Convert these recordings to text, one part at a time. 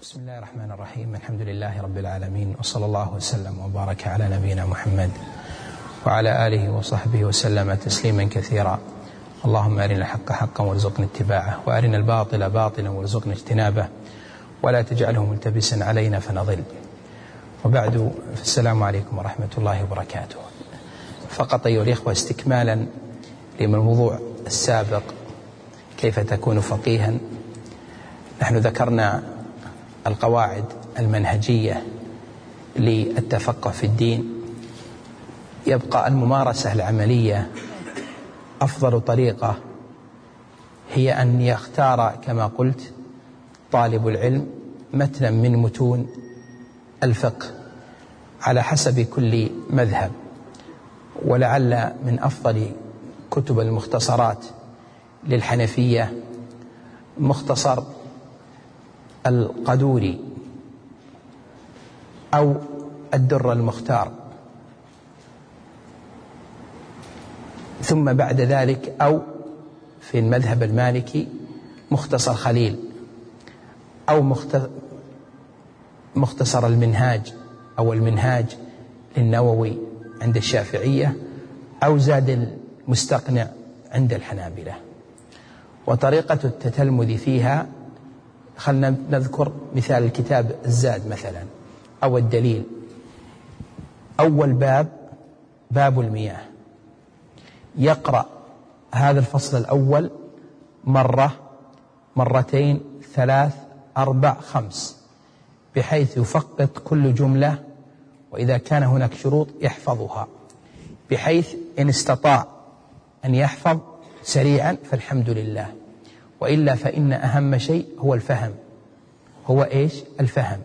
بسم الله الرحمن الرحيم. الحمد لله رب العالمين، وصلى الله وسلم وبارك على نبينا محمد وعلى آله وصحبه وسلم تسليما كثيرا. اللهم أرنا الحق حقا وارزقنا اتباعه، وأرنا الباطل باطلا وارزقنا اجتنابه، ولا تجعله ملتبسا علينا فنضل. وبعد، فالسلام عليكم ورحمة الله وبركاته. فقط أيها الإخوة، استكمالا للموضوع السابق، كيف تكون فقيها، نحن ذكرنا القواعد المنهجية للتفقه في الدين. يبقى الممارسة العملية. أفضل طريقة هي أن يختار كما قلت طالب العلم متنا من متون الفقه على حسب كل مذهب، ولعل من أفضل كتب المختصرات للحنفية مختصر القدوري أو الدر المختار، ثم بعد ذلك أو في المذهب المالكي مختصر خليل، أو مختصر المنهاج أو المنهاج للنووي عند الشافعية، أو زاد المستقنع عند الحنابلة. وطريقة التتلمذ فيها، خلنا نذكر مثال الكتاب الزاد مثلا أو الدليل. أول باب المياه، يقرأ هذا الفصل الأول مرة، مرتين، 3، 4، 5، بحيث يفقد كل جملة، وإذا كان هناك شروط يحفظها، بحيث إن استطاع أن يحفظ سريعا فالحمد لله، وإلا فإن أهم شيء هو الفهم. هو إيش؟ الفهم.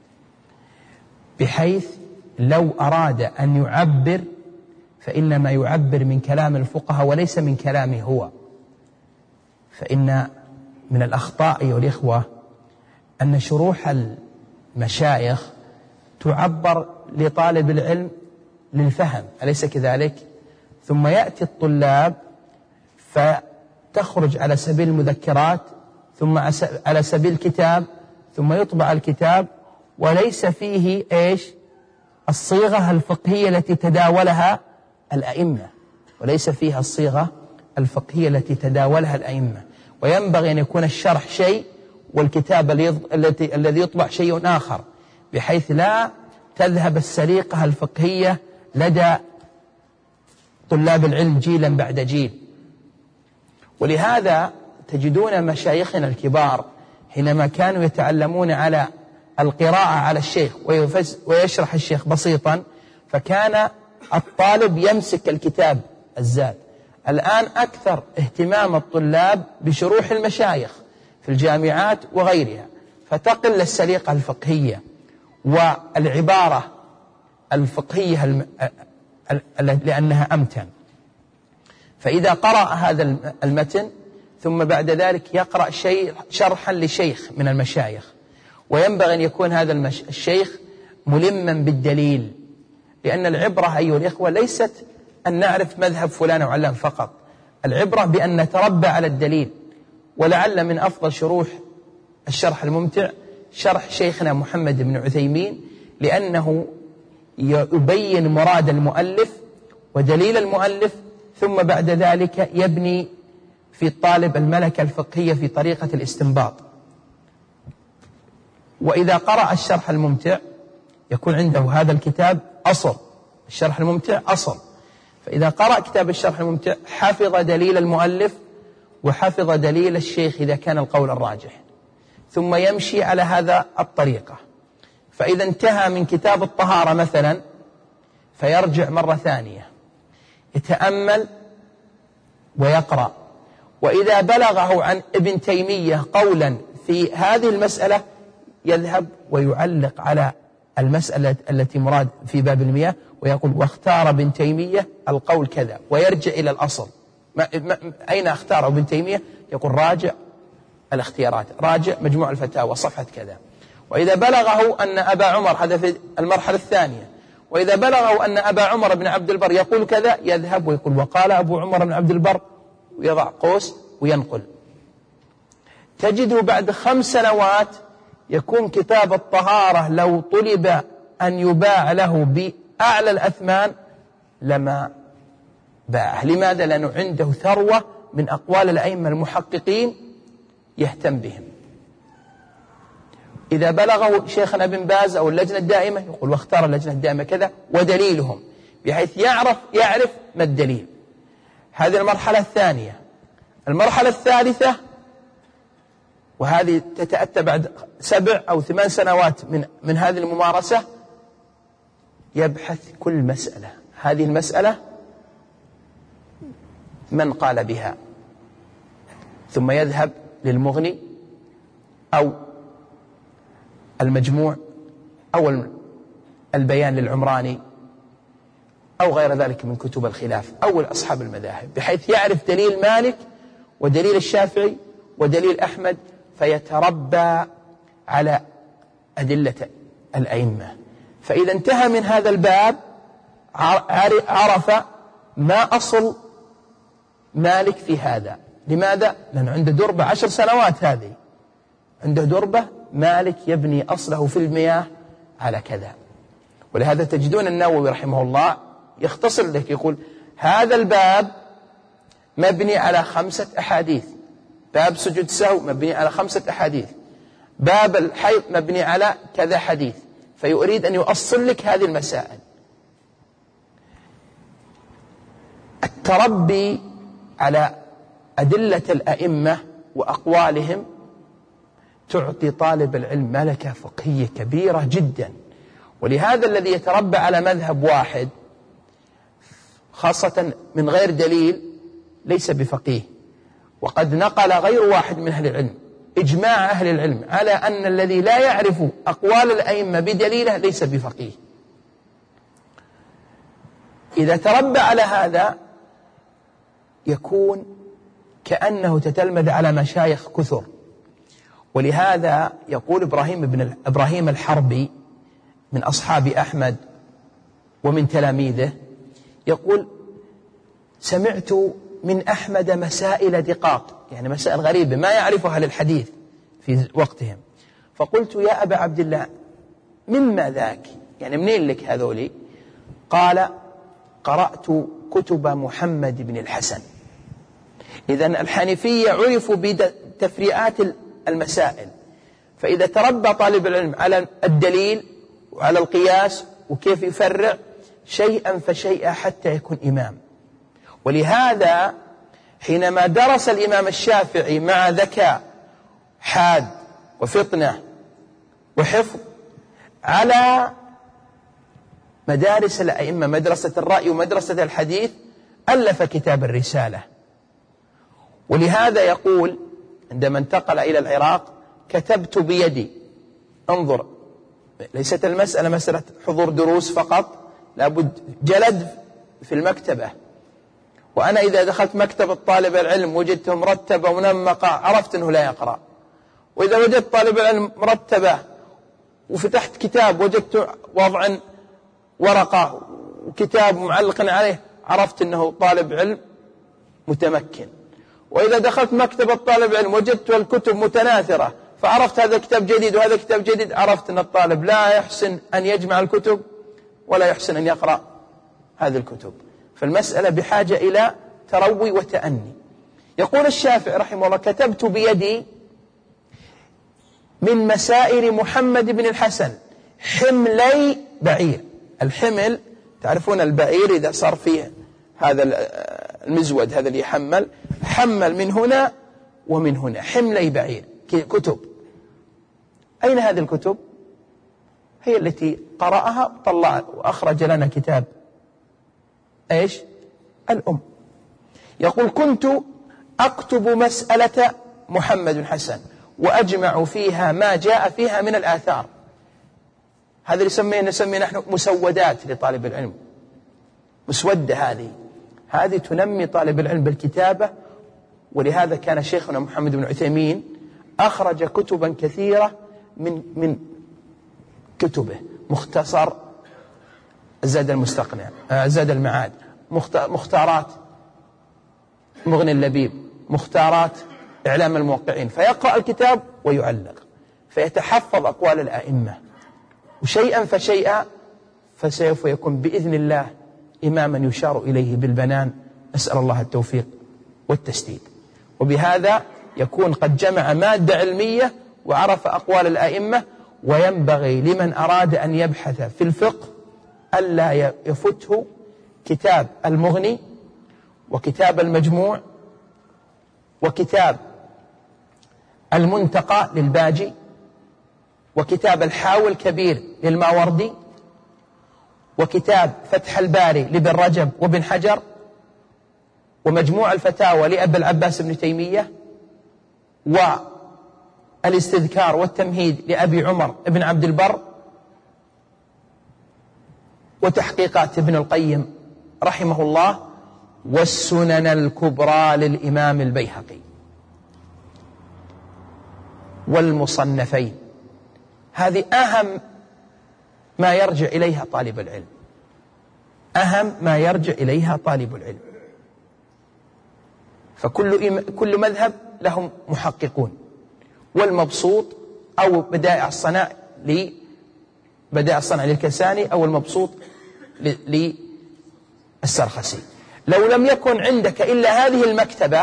بحيث لو أراد أن يعبر فإنما يعبر من كلام الفقهاء وليس من كلامه هو. فإن من الأخطاء أيها الإخوة أن شروح المشايخ تعبر لطالب العلم للفهم، أليس كذلك؟ ثم يأتي الطلاب فتخرج على سبيل المذكرات، ثم على سبيل الكتاب، ثم يطبع الكتاب وليس فيه إيش؟ الصيغة الفقهية التي تداولها الأئمة، وليس فيها الصيغة الفقهية التي تداولها الأئمة. وينبغي أن يكون الشرح شيء والكتاب الذي يطبع شيء آخر، بحيث لا تذهب السليقة الفقهية لدى طلاب العلم جيلا بعد جيل. ولهذا تجدون مشايخنا الكبار حينما كانوا يتعلمون على القراءة على الشيخ ويشرح الشيخ بسيطا، فكان الطالب يمسك الكتاب الزاد. الآن أكثر اهتمام الطلاب بشروح المشايخ في الجامعات وغيرها، فتقل السليقة الفقهية والعبارة الفقهية لأنها أمتن. فإذا قرأ هذا المتن ثم بعد ذلك يقرأ شرحا لشيخ من المشايخ، وينبغي أن يكون هذا الشيخ ملما بالدليل، لأن العبرة أيها الإخوة ليست أن نعرف مذهب فلان أو علان فقط، العبرة بأن نتربى على الدليل. ولعل من أفضل شروح الشرح الممتع شرح شيخنا محمد بن عثيمين، لأنه يبين مراد المؤلف ودليل المؤلف، ثم بعد ذلك يبني في الطالب الملكة الفقهية في طريقة الاستنباط. وإذا قرأ الشرح الممتع يكون عنده هذا الكتاب أصل، الشرح الممتع أصل. فإذا قرأ كتاب الشرح الممتع حفظ دليل المؤلف وحفظ دليل الشيخ إذا كان القول الراجح، ثم يمشي على هذا الطريقة. فإذا انتهى من كتاب الطهارة مثلا فيرجع مرة ثانية يتأمل ويقرأ، وإذا بلغه عن ابن تيمية قولا في هذه المسألة يذهب ويعلق على المسألة التي مراد في باب المياه ويقول واختار ابن تيمية القول كذا، ويرجع إلى الأصل. أين اختار ابن تيمية؟ يقول راجع الاختيارات، راجع مجموع الفتاوى صفحة كذا. وإذا بلغه أن أبا عمر، هذا في المرحلة الثانية، وإذا بلغه أن أبا عمر بن عبد البر يقول كذا يذهب ويقول وقال أبو عمر بن عبد البر، ويضع قوس وينقل. تجده بعد 5 سنوات يكون كتاب الطهارة لو طلب أن يباع له بأعلى الأثمان لما باعه. لماذا؟ لأنه عنده ثروة من أقوال الأئمة المحققين يهتم بهم. إذا بلغه شيخنا بن باز أو اللجنة الدائمة يقول واختار اللجنة الدائمة كذا ودليلهم، بحيث يعرف ما الدليل. هذه المرحلة الثانية. المرحلة الثالثة، وهذه تتأتى بعد 7 أو 8 سنوات من هذه الممارسة، يبحث كل مسألة، هذه المسألة من قال بها، ثم يذهب للمغني أو المجموع أو البيان للعمراني أو غير ذلك من كتب الخلاف أو أصحاب المذاهب، بحيث يعرف دليل مالك ودليل الشافعي ودليل أحمد، فيتربى على أدلة الأئمة. فإذا انتهى من هذا الباب عرف ما أصل مالك في هذا. لماذا؟ لأنه عنده دربة 10 سنوات، هذه عنده دربة مالك يبني أصله في المياه على كذا. ولهذا تجدون النووي رحمه الله يختصر لك، يقول هذا الباب مبني على 5 أحاديث، باب سجود السهو مبني على 5 أحاديث، باب الحيض مبني على كذا حديث، فيريد أن يؤصل لك هذه المسائل. التربي على أدلة الأئمة وأقوالهم تعطي طالب العلم ملكة فقهية كبيرة جدا. ولهذا الذي يتربى على مذهب واحد خاصة من غير دليل ليس بفقيه. وقد نقل غير واحد من أهل العلم إجماع أهل العلم على أن الذي لا يعرف أقوال الأئمة بدليله ليس بفقيه. إذا تربى على هذا يكون كأنه تتلمذ على مشايخ كثر. ولهذا يقول إبراهيم الحربي من أصحاب أحمد ومن تلاميذه، يقول سمعت من أحمد مسائل دقاق، يعني مسائل غريبة ما يعرفها أهل الحديث في وقتهم، فقلت يا أبا عبد الله مما ذاك، يعني منين لك هذولي؟ قال قرأت كتب محمد بن الحسن. إذن الحنفية عرفوا بتفريعات المسائل. فإذا تربى طالب العلم على الدليل وعلى القياس وكيف يفرع شيئا فشيئا حتى يكون إمام. ولهذا حينما درس الإمام الشافعي مع ذكاء حاد وفطنة وحفظ على مدارس الأئمة، مدرسة الرأي ومدرسة الحديث، ألف كتاب الرسالة. ولهذا يقول عندما انتقل إلى العراق كتبت بيدي. انظر، ليست المسألة مسألة حضور دروس فقط، لابد جلد في المكتبة. وأنا إذا دخلت مكتبة طالب العلم وجدته مرتبة ومنمقة عرفت أنه لا يقرأ. وإذا وجدت طالب العلم مرتبة وفتحت كتاب وجدت وضع ورقة وكتاب معلق عليه عرفت أنه طالب علم متمكن. وإذا دخلت مكتبة طالب علم وجدت الكتب متناثرة فعرفت هذا كتاب جديد وهذا كتاب جديد، عرفت أن الطالب لا يحسن أن يجمع الكتب ولا يحسن أن يقرأ هذه الكتب. فالمسألة بحاجة إلى تروي وتأني. يقول الشافعي رحمه الله كتبت بيدي من مسائل محمد بن الحسن حملي بعير. الحمل تعرفون البعير إذا صار فيه هذا المزود هذا اللي حمل من هنا ومن هنا، حملي بعير كتب. أين هذه الكتب؟ هي التي قرأها وطلع وأخرج لنا كتاب إيش؟ الأم. يقول كنت أكتب مسألة محمد بن حسن وأجمع فيها ما جاء فيها من الآثار. هذا اللي نسميه نحن مسودات لطالب العلم، مسودة هذه تنمي طالب العلم بالكتابة. ولهذا كان شيخنا محمد بن عثيمين أخرج كتبا كثيرة من كتبه، مختصر زاد المستقنع، زاد المعاد، مختارات مغني اللبيب، مختارات إعلام الموقعين، فيقرأ الكتاب ويعلق. فيتحفظ أقوال الأئمة، وشيئا فشيئا فسوف يكون بإذن الله إماما يشار إليه بالبنان. نسأل الله التوفيق والتسديد. وبهذا يكون قد جمع مادة علمية وعرف أقوال الأئمة. وينبغي لمن أراد أن يبحث في الفقه ألا يفته كتاب المغني وكتاب المجموع وكتاب المنتقى للباجي وكتاب الحاوي الكبير للماوردي وكتاب فتح الباري لابن رجب وابن حجر ومجموع الفتاوى لأبي العباس بن تيمية والاستذكار والتمهيد لأبي عمر بن عبد البر وتحقيقات ابن القيم رحمه الله والسنن الكبرى للإمام البيهقي والمصنفين. هذه أهم ما يرجع إليها طالب العلم، أهم ما يرجع إليها طالب العلم. فكل مذهب لهم محققون، والمبسوط أو بدائع الصنع للكساني أو المبسوط للسرخسي. لو لم يكن عندك إلا هذه المكتبة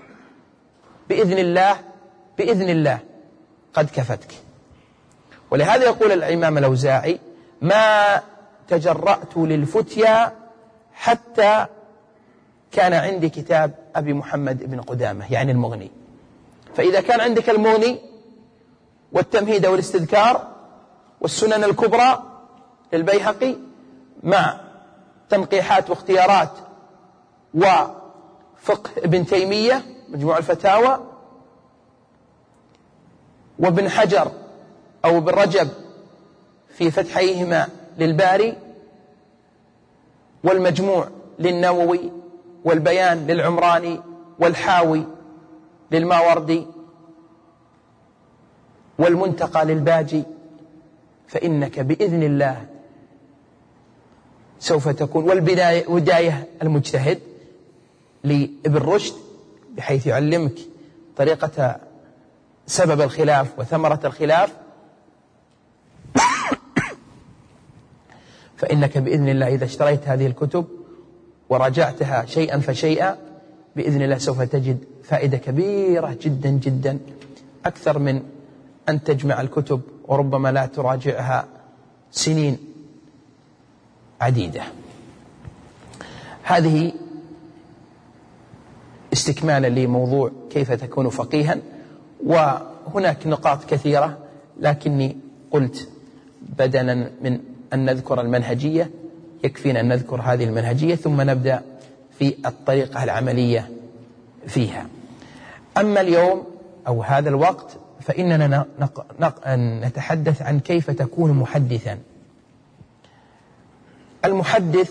بإذن الله قد كفتك. ولهذا يقول الإمام الأوزاعي: ما تجرأت للفتيا حتى كان عندي كتاب أبي محمد بن قدامة، يعني المغني. فإذا كان عندك المغني والتمهيد والاستذكار والسنن الكبرى للبيهقي مع تنقيحات واختيارات وفقه ابن تيمية مجموع الفتاوى وابن حجر أو ابن رجب في فتحيهما للباري والمجموع للنووي والبيان للعمراني والحاوي للماوردي والمنتقى للباجي، فإنك بإذن الله سوف تكون. والبداية المجتهد لابن رشد بحيث يعلمك طريقة سبب الخلاف وثمرة الخلاف، فإنك بإذن الله إذا اشتريت هذه الكتب وراجعتها شيئا فشيئا بإذن الله سوف تجد فائدة كبيرة جدا جدا، أكثر من أن تجمع الكتب وربما لا تراجعها سنين عديدة. هذه استكمالا لموضوع كيف تكون فقيها، وهناك نقاط كثيرة، لكني قلت بدلا من أن نذكر المنهجية يكفينا أن نذكر هذه المنهجية ثم نبدأ في الطريقة العملية فيها. أما اليوم أو هذا الوقت فإننا نتحدث عن كيف تكون محدثا. المحدث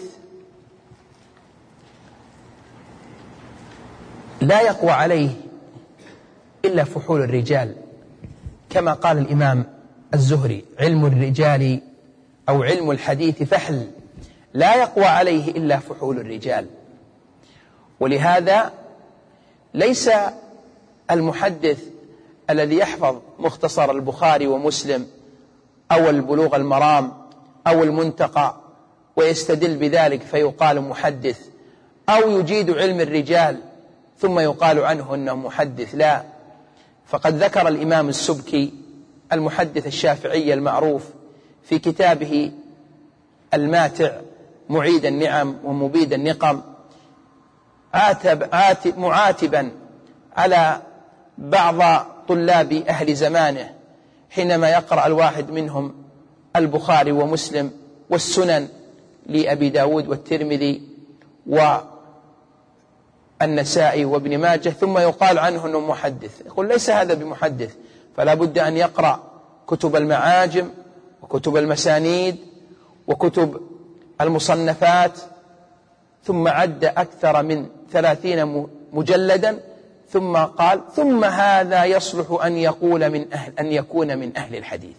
لا يقوى عليه إلا فحول الرجال، كما قال الإمام الزهري: علم الرجال أو علم الحديث فحل، لا يقوى عليه إلا فحول الرجال. ولهذا ليس المحدث الذي يحفظ مختصر البخاري ومسلم أو البلوغ المرام أو المنتقى ويستدل بذلك فيقال محدث، أو يجيد علم الرجال ثم يقال عنه أنه محدث. لا، فقد ذكر الإمام السبكي المحدث الشافعي المعروف في كتابه الماتع معيد النعم ومبيد النقم معاتبا على بعض طلاب أهل زمانه حينما يقرأ الواحد منهم البخاري ومسلم والسنن لأبي داود والترمذي والنسائي وابن ماجه ثم يقال عنه أنه محدث. يقول ليس هذا بمحدث، فلا بد أن يقرأ كتب المعاجم وكتب المسانيد وكتب المصنفات، ثم عد أكثر من 30 مجلدا ثم قال: ثم هذا يصلح أن يكون من أهل الحديث.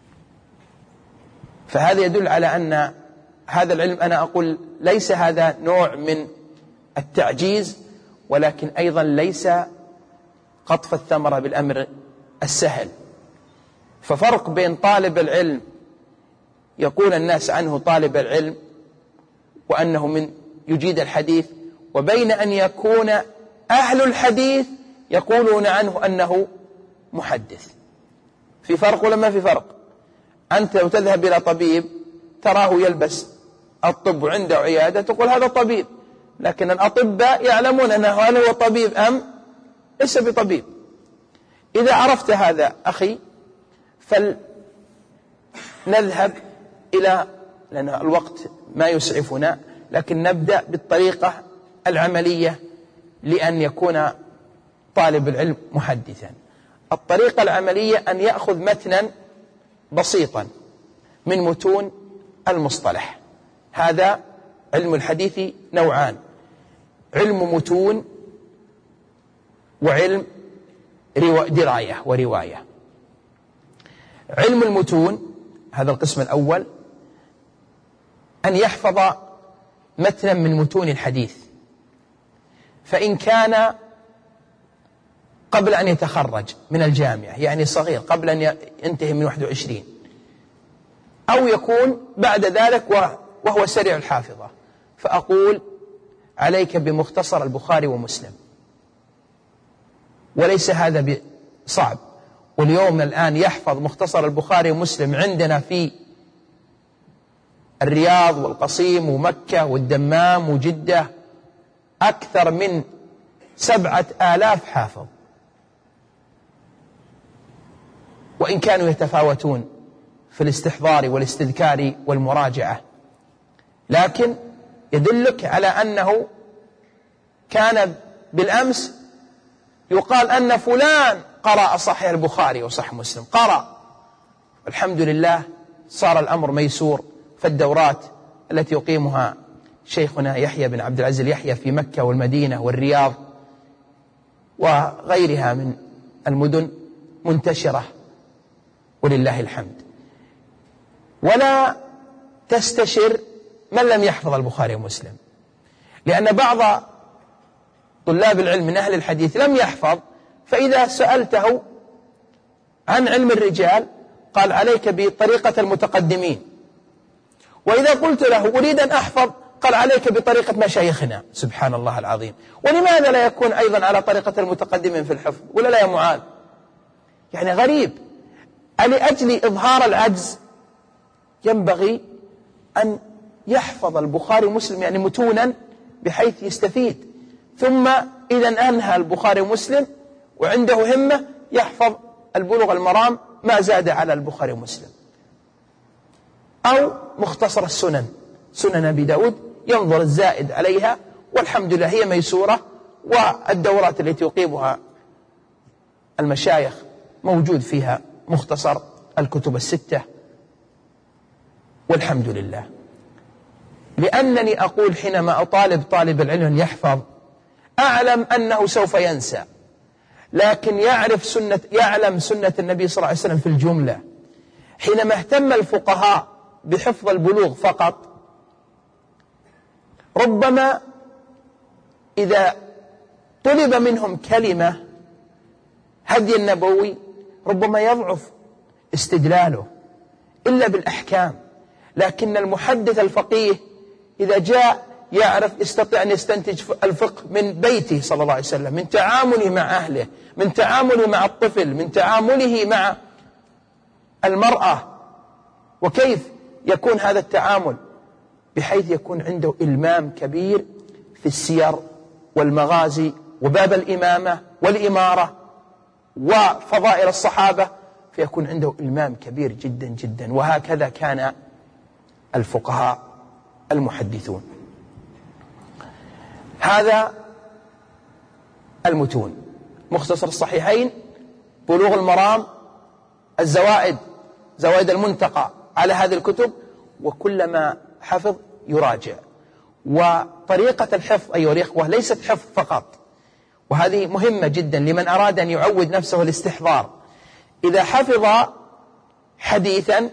فهذا يدل على أن هذا العلم، أنا أقول ليس هذا نوع من التعجيز، ولكن أيضا ليس قطف الثمرة بالأمر السهل. ففرق بين طالب العلم يقول الناس عنه طالب العلم وأنه من يجيد الحديث، وبين أن يكون أهل الحديث يقولون عنه أنه محدث. في فرق ولا ما في فرق؟ أنت لو تذهب إلى طبيب تراه يلبس الطب وعنده عيادة تقول هذا طبيب، لكن الأطباء يعلمون أنه هل هو طبيب أم ليس بطبيب. إذا عرفت هذا أخي فلنذهب إلى، لأن الوقت ما يسعفنا، لكن نبدأ بالطريقة العملية لأن يكون طالب العلم محدثا. الطريقة العملية أن يأخذ متنا بسيطا من متون المصطلح. هذا علم الحديث نوعان: علم متون وعلم دراية ورواية. علم المتون هذا القسم الأول، أن يحفظ متنا من متون الحديث، فإن كان قبل أن يتخرج من الجامعة يعني صغير قبل أن ينتهي من 21، أو يكون بعد ذلك وهو سريع الحافظة، فأقول عليك بمختصر البخاري ومسلم، وليس هذا صعب. واليوم الآن يحفظ مختصر البخاري ومسلم عندنا في الرياض والقصيم ومكة والدمام وجدة أكثر من 7,000 حافظ، وإن كانوا يتفاوتون في الاستحضار والاستذكار والمراجعة، لكن يدلك على أنه كان بالأمس يقال أن فلان قرأ صحيح البخاري وصحيح مسلم، قرأ. الحمد لله صار الأمر ميسور، فالدورات التي يقيمها شيخنا يحيى بن عبد العزيز يحيى في مكة والمدينة والرياض وغيرها من المدن منتشرة ولله الحمد. ولا تستشر من لم يحفظ البخاري ومسلم، لأن بعض طلاب العلم من أهل الحديث لم يحفظ، فإذا سألته عن علم الرجال قال عليك بطريقة المتقدمين، وإذا قلت له أريد أن أحفظ قال عليك بطريقة مشايخنا. سبحان الله العظيم. ولماذا لا يكون أيضا على طريقة المتقدمين في الحفظ؟ ولا لا يا معاذ؟ يعني غريب. لأجل إظهار العجز ينبغي أن يحفظ البخاري ومسلم يعني متونا بحيث يستفيد، ثم إذا أنهى البخاري ومسلم وعنده همة يحفظ البلوغ المرام ما زاد على البخاري ومسلم، أو مختصر السنن، سنن أبي داود ينظر الزائد عليها، والحمد لله هي ميسورة، والدورات التي يقيمها المشايخ موجود فيها مختصر الكتب الستة والحمد لله. لأنني أقول حينما أطالب طالب العلم يحفظ أعلم أنه سوف ينسى، لكن يعلم سنة النبي صلى الله عليه وسلم في الجملة. حينما اهتم الفقهاء بحفظ البلوغ فقط، ربما إذا طلب منهم كلمة هدي النبوي ربما يضعف استدلاله إلا بالأحكام، لكن المحدث الفقيه إذا جاء يعرف يستطيع أن يستنتج الفقه من بيته صلى الله عليه وسلم، من تعامله مع أهله، من تعامله مع الطفل، من تعامله مع المرأة، وكيف يكون هذا التعامل بحيث يكون عنده إلمام كبير في السير والمغازي وباب الإمامة والإمارة وفضائل الصحابة، فيكون عنده إلمام كبير جدا جدا. وهكذا كان الفقهاء المحدثون. هذا المتون: مختصر الصحيحين، بلوغ المرام، الزوائد، زوائد المنتقى على هذه الكتب، وكلما حفظ يراجع. وطريقة الحفظ أيها الإخوة ليست حفظ فقط، وهذه مهمة جدا لمن أراد أن يعود نفسه الاستحضار. إذا حفظ حديثا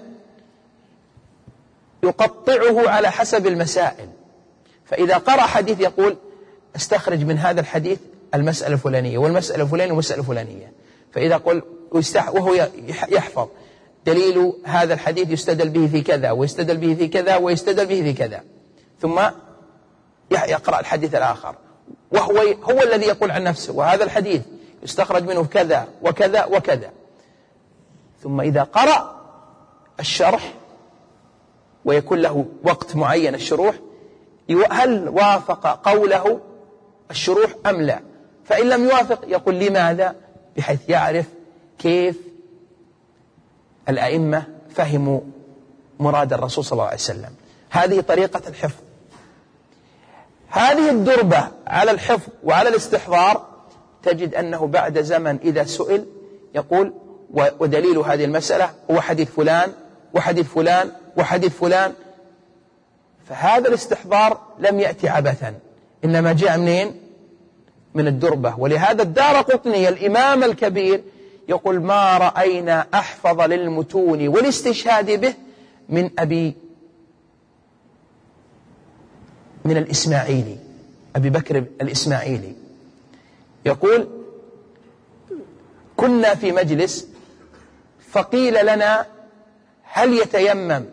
يقطعه على حسب المسائل، فإذا قرأ حديث يقول استخرج من هذا الحديث المسألة الفلانية والمسألة الفلانية والمسألة الفلانية، فإذا قل وهو يحفظ دليل هذا الحديث يستدل به في كذا، ويستدل به في كذا، ويستدل به في كذا، ثم يقرأ الحديث الآخر هو الذي يقول عن نفسه وهذا الحديث يستخرج منه كذا وكذا وكذا. ثم إذا قرأ الشرح ويكون له وقت معين الشروح، هل وافق قوله الشروح أم لا؟ فإن لم يوافق يقول لماذا، بحيث يعرف كيف الأئمة فهموا مراد الرسول صلى الله عليه وسلم. هذه طريقة الحفظ. هذه الدربة على الحفظ وعلى الاستحضار تجد أنه بعد زمن إذا سئل يقول ودليل هذه المسألة هو حديث فلان وحديث فلان وحديث فلان. فهذا الاستحضار لم يأتي عبثا، إنما جاء منين؟ من الدربة. ولهذا الدارقطني الإمام الكبير يقول ما رأينا أحفظ للمتون والاستشهاد به من الإسماعيلي، أبي بكر الإسماعيلي. يقول كنا في مجلس فقيل لنا هل يتيمم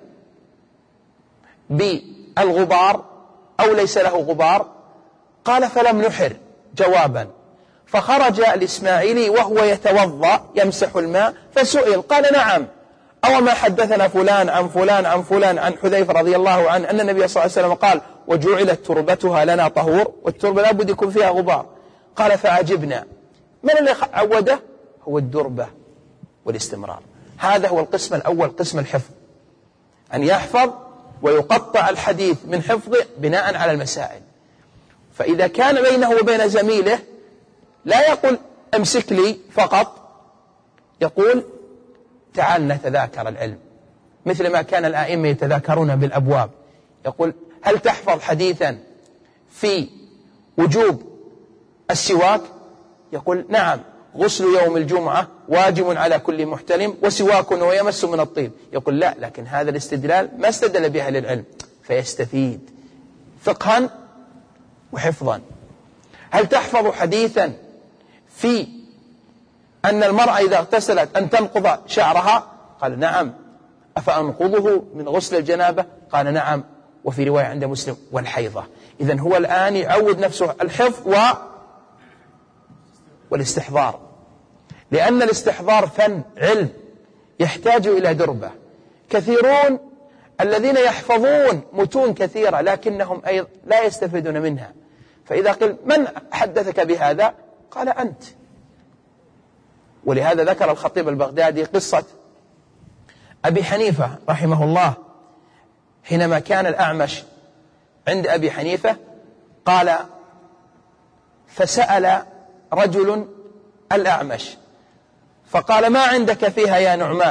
بالغبار أو ليس له غبار؟ قال فلم نحر جوابا. فخرج الإسماعيلي وهو يتوضأ يمسح الماء فسئل قال نعم، أو ما حدثنا فلان عن فلان عن فلان عن حذيفة رضي الله عنه أن النبي صلى الله عليه وسلم قال وجعلت تربتها لنا طهور، والتربة لا بد يكون فيها غبار. قال فعجبنا. من اللي عوده؟ هو الدربة والاستمرار. هذا هو القسم الأول، قسم الحفظ، أن يحفظ ويقطع الحديث من حفظه بناء على المسائل. فإذا كان بينه وبين زميله لا يقول امسك لي فقط، يقول تعال نتذاكر العلم، مثل ما كان الآئمة يتذاكرون بالأبواب. يقول هل تحفظ حديثا في وجوب السواك؟ يقول نعم، غسل يوم الجمعة واجب على كل محتلم وسواك ويمس من الطيب. يقول لا، لكن هذا الاستدلال ما استدل به أهل العلم، فيستفيد فقها وحفظا. هل تحفظ حديثا في أن المرأة إذا اغتسلت أن تنقض شعرها؟ قال نعم. أفأنقضه من غسل الجنابة؟ قال نعم. وفي رواية عند مسلم والحيضة. إذن هو الآن يعود نفسه الحفظ والاستحضار، لأن الاستحضار فن علم يحتاج إلى دربة. كثيرون الذين يحفظون متون كثيرة لكنهم أيضا لا يستفيدون منها. فإذا قيل من حدثك بهذا؟ قال أنت. ولهذا ذكر الخطيب البغدادي قصة أبي حنيفة رحمه الله حينما كان الأعمش عند أبي حنيفة، قال فسأل رجل الأعمش فقال ما عندك فيها يا نعمان؟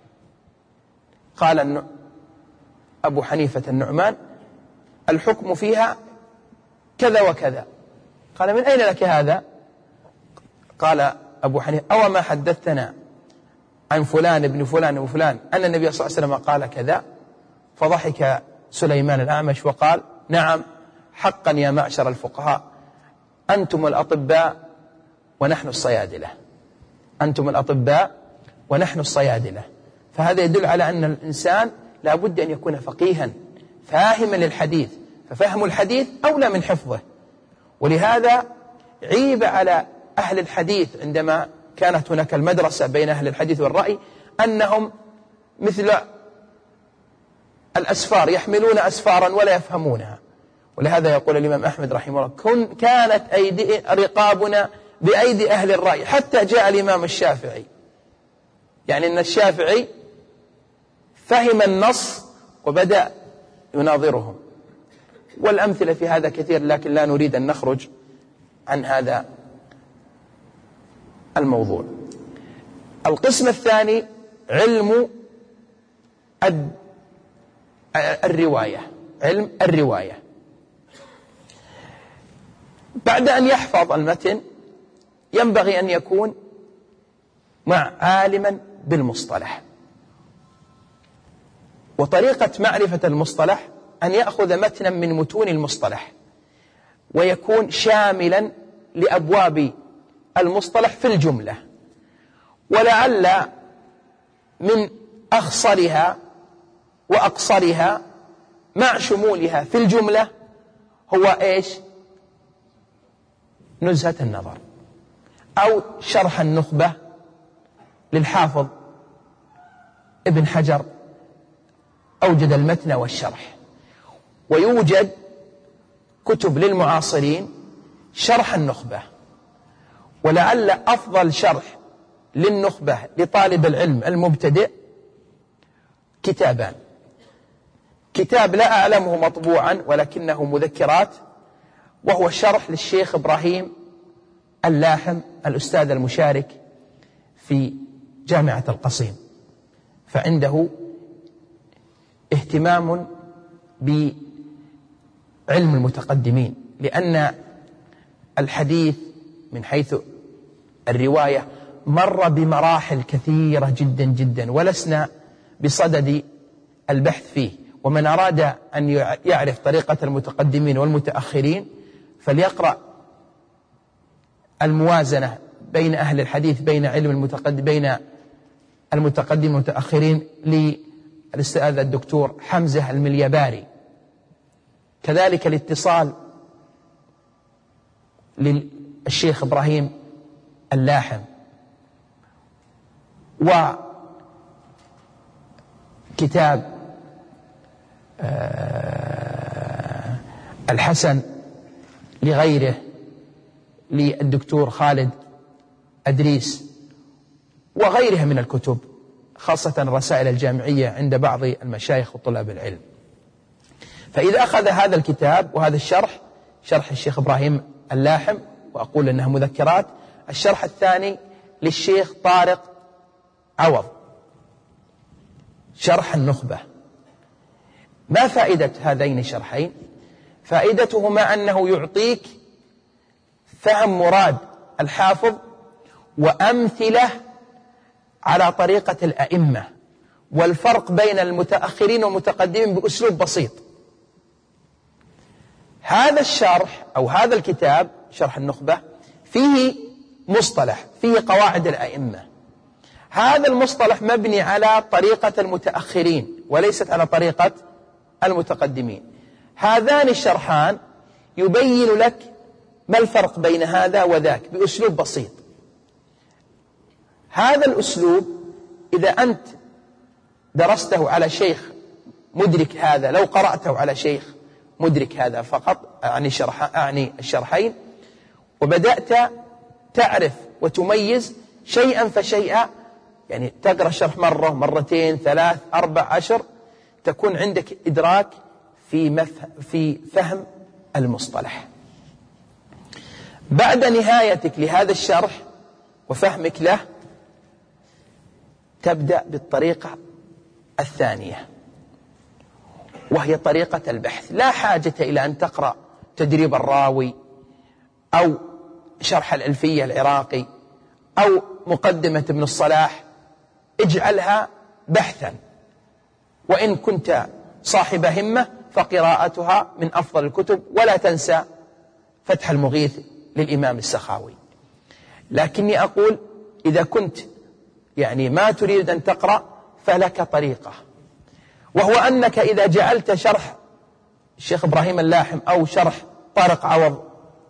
قال أبو حنيفة النعمان الحكم فيها كذا وكذا. قال من أين لك هذا؟ قال أبو حنيفة أو ما حدثتنا عن فلان ابن فلان وفلان أن النبي صلى الله عليه وسلم قال كذا؟ فضحك سليمان الأعمش وقال نعم حقا يا معشر الفقهاء، أنتم الأطباء ونحن الصيادلة، أنتم الأطباء ونحن الصيادلة. فهذا يدل على أن الإنسان لا بد أن يكون فقيها فاهما للحديث، ففهم الحديث أولى من حفظه. ولهذا عيب على أهل الحديث عندما كانت هناك المدرسة بين أهل الحديث والرأي أنهم مثل الأسفار يحملون أسفارا ولا يفهمونها. ولهذا يقول الإمام أحمد رحمه الله كانت رقابنا بأيدي أهل الرأي حتى جاء الإمام الشافعي، يعني أن الشافعي فهم النص وبدأ يناظرهم. والأمثلة في هذا كثير، لكن لا نريد أن نخرج عن هذا الموضوع. القسم الثاني علم الرواية، علم الرواية. بعد أن يحفظ المتن ينبغي أن يكون عالما بالمصطلح. وطريقة معرفة المصطلح أن يأخذ متنا من متون المصطلح ويكون شاملا لأبواب المصطلح في الجملة. ولعل من أخصرها وأقصرها مع شمولها في الجملة هو إيش؟ نزهة النظر، أو شرح النخبة للحافظ ابن حجر أوجد المتن والشرح. ويوجد كتب للمعاصرين شرح النخبة، ولعل أفضل شرح للنخبة لطالب العلم المبتدئ كتابان: كتاب لا أعلمه مطبوعا ولكنه مذكرات، وهو شرح للشيخ إبراهيم اللاحم الأستاذ المشارك في جامعة القصيم، فعنده اهتمام بعلم المتقدمين، لأن الحديث من حيث الرواية مر بمراحل كثيرة جدا جدا، ولسنا بصدد البحث فيه. ومن أراد أن يعرف طريقة المتقدمين والمتأخرين فليقرأ الموازنة بين أهل الحديث بين المتقدم والمتأخرين للأستاذ الدكتور حمزة المليباري. كذلك الاتصال للشيخ إبراهيم اللاحم، وكتاب الحسن لغيره للدكتور خالد أدريس، وغيرها من الكتب، خاصة الرسائل الجامعية عند بعض المشايخ وطلاب العلم. فإذا أخذ هذا الكتاب وهذا الشرح، شرح الشيخ إبراهيم اللاحم، وأقول أنها مذكرات، الشرح الثاني للشيخ طارق عوض شرح النخبة، ما فائدة هذين الشرحين؟ فائدتهما أنه يعطيك فهم مراد الحافظ وأمثلة على طريقة الأئمة، والفرق بين المتأخرين والمتقدمين بأسلوب بسيط. هذا الشرح أو هذا الكتاب شرح النخبة فيه مصطلح، فيه قواعد الأئمة، هذا المصطلح مبني على طريقة المتأخرين وليست على طريقة المتقدمين. هذان الشرحان يبين لك ما الفرق بين هذا وذاك بأسلوب بسيط. هذا الأسلوب إذا أنت درسته على شيخ مدرك هذا، لو قرأته على شيخ مدرك هذا فقط، أعني الشرحين، وبدأت تعرف وتميز شيئا فشيئا، يعني تقرأ الشرح مرة مرتين 3 4 10، تكون عندك إدراك في فهم المصطلح. بعد نهايتك لهذا الشرح وفهمك له تبدأ بالطريقة الثانية، وهي طريقة البحث. لا حاجة إلى أن تقرأ تدريب الراوي أو شرح الألفية العراقي أو مقدمة ابن الصلاح، اجعلها بحثا، وإن كنت صاحب همة فقراءتها من أفضل الكتب، ولا تنسى فتح المغيث للإمام السخاوي. لكني أقول إذا كنت ما تريد أن تقرأ فلك طريقة، وهو أنك إذا جعلت شرح الشيخ إبراهيم اللاحم أو شرح طارق عوض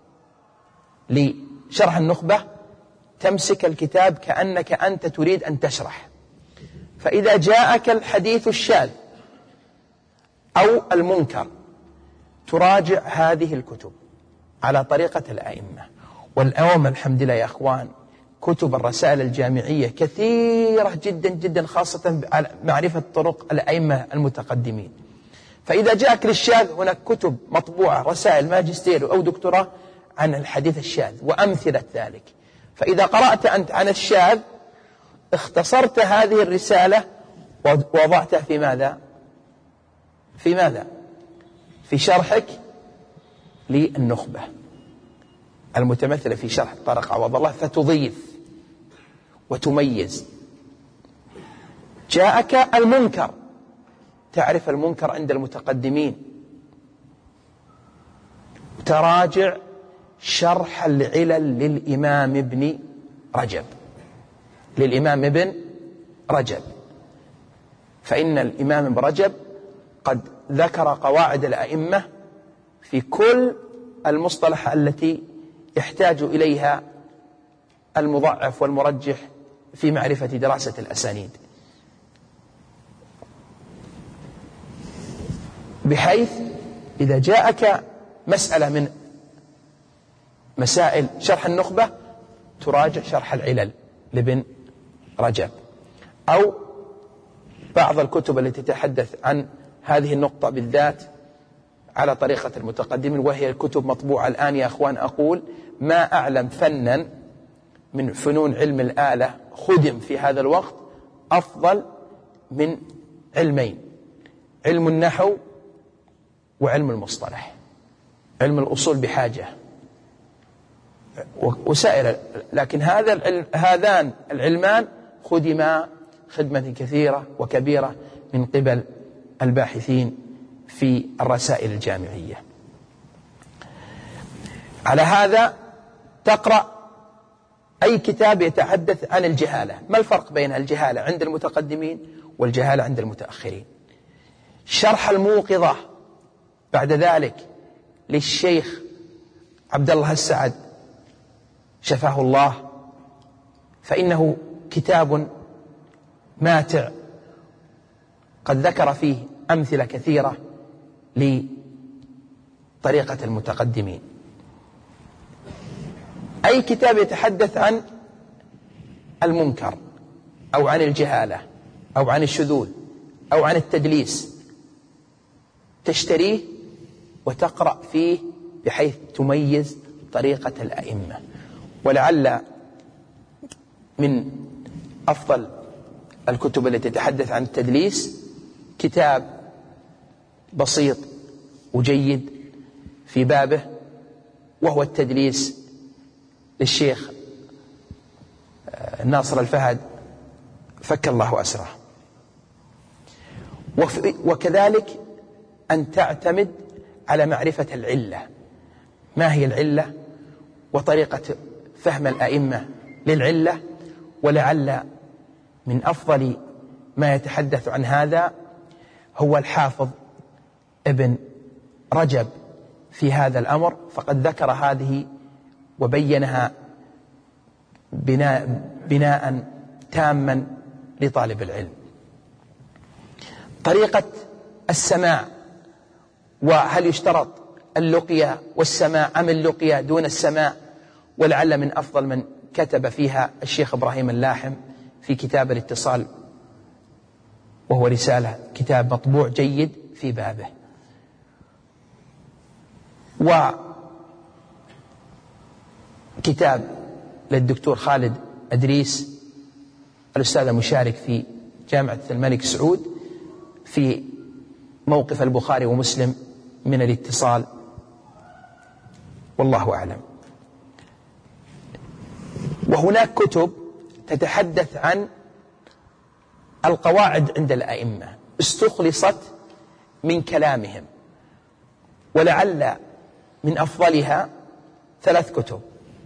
لشرح النخبة تمسك الكتاب كأنك أنت تريد أن تشرح. فإذا جاءك الحديث الشاذ أو المنكر تراجع هذه الكتب على طريقة الأئمة. واليوم الحمد لله يا أخوان كتب الرسائل الجامعية كثيرة جدا جدا، خاصة على معرفة طرق الأئمة المتقدمين. فإذا جاءك للشاذ هناك كتب مطبوعة، رسائل ماجستير أو دكتوراه عن الحديث الشاذ وأمثلة ذلك. فإذا قرأت أنت عن الشاذ اختصرت هذه الرسالة ووضعتها في ماذا؟ في شرحك للنخبة المتمثلة في شرح طارق عوض الله، فتضيف وتميز. جاءك المنكر، تعرف المنكر عند المتقدمين، تراجع شرح العلل للإمام ابن رجب فإن الإمام ابن رجب قد ذكر قواعد الأئمة في كل المصطلح التي يحتاج إليها المضعف والمرجح في معرفة دراسة الأسانيد، بحيث إذا جاءك مسألة من مسائل شرح النخبة تراجع شرح العلل لابن رجب، أو بعض الكتب التي تتحدث عن هذه النقطة بالذات على طريقة المتقدمين، وهي الكتب مطبوعة الآن يا أخوان. أقول ما أعلم فنا من فنون علم الآلة خدم في هذا الوقت أفضل من علمين: علم النحو وعلم المصطلح. علم الأصول بحاجة وسائر، لكن هذان العلمان خدما خدمة كثيرة وكبيرة من قبل الباحثين في الرسائل الجامعية. على هذا تقرأ أي كتاب يتحدث عن الجهالة. ما الفرق بين الجهالة عند المتقدمين والجهالة عند المتأخرين؟ شرح الموقظة بعد ذلك للشيخ عبد الله السعد شفاه الله، فإنه كتاب ماتع قد ذكر فيه أمثلة كثيرة لطريقة المتقدمين. أي كتاب يتحدث عن المنكر أو عن الجهالة أو عن الشذوذ أو عن التدليس تشتريه وتقرأ فيه بحيث تميز طريقة الأئمة. ولعل من أفضل الكتب التي تتحدث عن التدليس كتاب بسيط وجيد في بابه، وهو التدليس للشيخ ناصر الفهد فك الله أسره. وكذلك أن تعتمد على معرفة العلة، ما هي العلة وطريقة فهم الأئمة للعلة. ولعل من أفضل ما يتحدث عن هذا هو الحافظ ابن رجب في هذا الأمر، فقد ذكر هذه وبينها بناء تاما لطالب العلم. طريقة السماع، وهل يشترط اللقية والسماع أم اللقية دون السماع؟ ولعل من أفضل من كتب فيها الشيخ إبراهيم اللاحم في كتاب الاتصال، وهو رسالة كتاب مطبوع جيد في بابه. وكتاب للدكتور خالد أدريس الأستاذ المشارك في جامعة الملك سعود في موقف البخاري ومسلم من الاتصال، والله أعلم. وهناك كتب تتحدث عن القواعد عند الأئمة استخلصت من كلامهم، ولعل من أفضلها 3 كتب: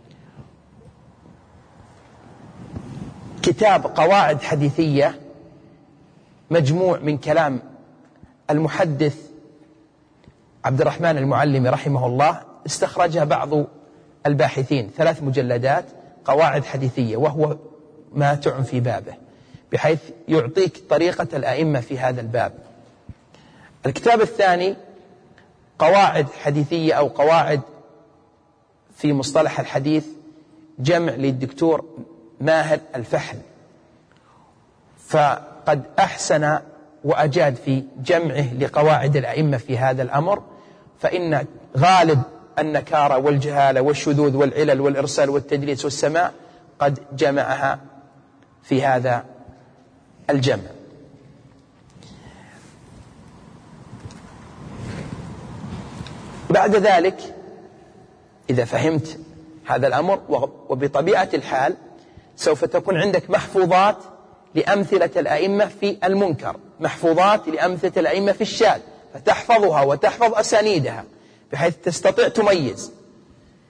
كتاب قواعد حديثية مجموع من كلام المحدث عبد الرحمن المعلمي رحمه الله، استخرجها بعض الباحثين، 3 مجلدات قواعد حديثية، وهو ماتع في بابه بحيث يعطيك طريقة الأئمة في هذا الباب. الكتاب الثاني قواعد حديثية أو قواعد في مصطلح الحديث، جمع للدكتور ماهر الفحل، فقد أحسن وأجاد في جمعه لقواعد الأئمة في هذا الأمر، فإن غالب النكارة والجهالة والشذوذ والعلل والإرسال والتدليس والسماع قد جمعها في هذا الجمع. بعد ذلك إذا فهمت هذا الأمر، وبطبيعة الحال سوف تكون عندك محفوظات لأمثلة الأئمة في المنكر، محفوظات لأمثلة الأئمة في الشاذ، فتحفظها وتحفظ أسانيدها بحيث تستطيع تميز.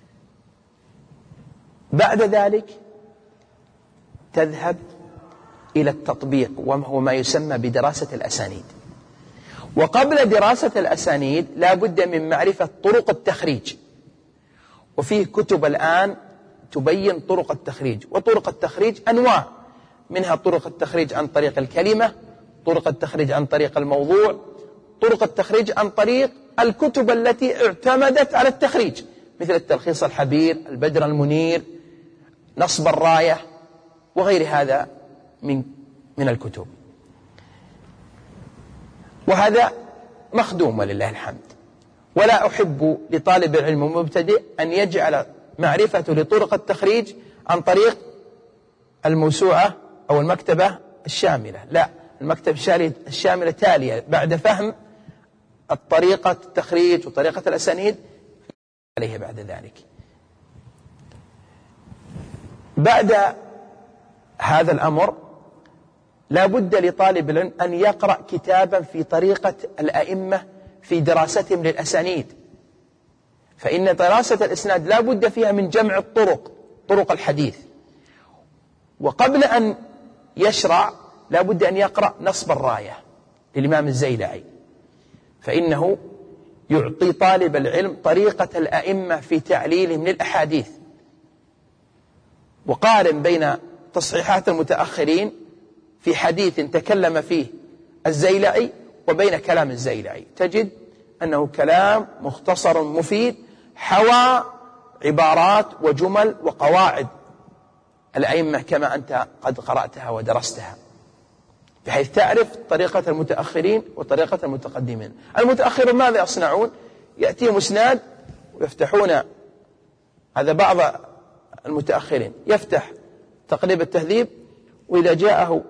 بعد ذلك تذهب إلى التطبيق، وهو ما يسمى بدراسة الأسانيد. وقبل دراسة الأسانيد لا بد من معرفة طرق التخريج، وفيه كتب الآن تبين طرق التخريج. وطرق التخريج أنواع، منها طرق التخريج عن طريق الكلمة، طرق التخريج عن طريق الموضوع، طرق التخريج عن طريق الكتب التي اعتمدت على التخريج، مثل التلخيص الحبير، البدر المنير، نصب الراية، وغير هذا من الكتب. وهذا مخدوم ولله الحمد. ولا أحب لطالب العلم المبتدئ أن يجعل معرفته لطرق التخريج عن طريق الموسوعة أو المكتبة الشاملة، لا، المكتبة الشاملة تالية بعد فهم الطريقة التخريج وطريقة الأسانيد عليها بعد ذلك. بعد هذا الأمر لا بد لطالب العلم أن يقرأ كتابا في طريقة الأئمة في دراستهم للأسانيد، فإن دراسة الإسناد لا بد فيها من جمع طرق الحديث. وقبل أن يشرع لا بد أن يقرأ نصب الراية للإمام الزيلعي، فإنه يعطي طالب العلم طريقة الأئمة في تعليلهم للأحاديث. وقارن بين تصحيحات المتأخرين في حديث تكلم فيه الزيلعي وبين كلام الزيلعي، تجد أنه كلام مختصر مفيد حوى عبارات وجمل وقواعد الأئمة كما أنت قد قرأتها ودرستها، بحيث تعرف طريقة المتأخرين وطريقة المتقدمين. المتأخرون ماذا يصنعون؟ يأتيهم إسناد ويفتحون، هذا بعض المتأخرين يفتح تقريب التهذيب، وإذا جاءه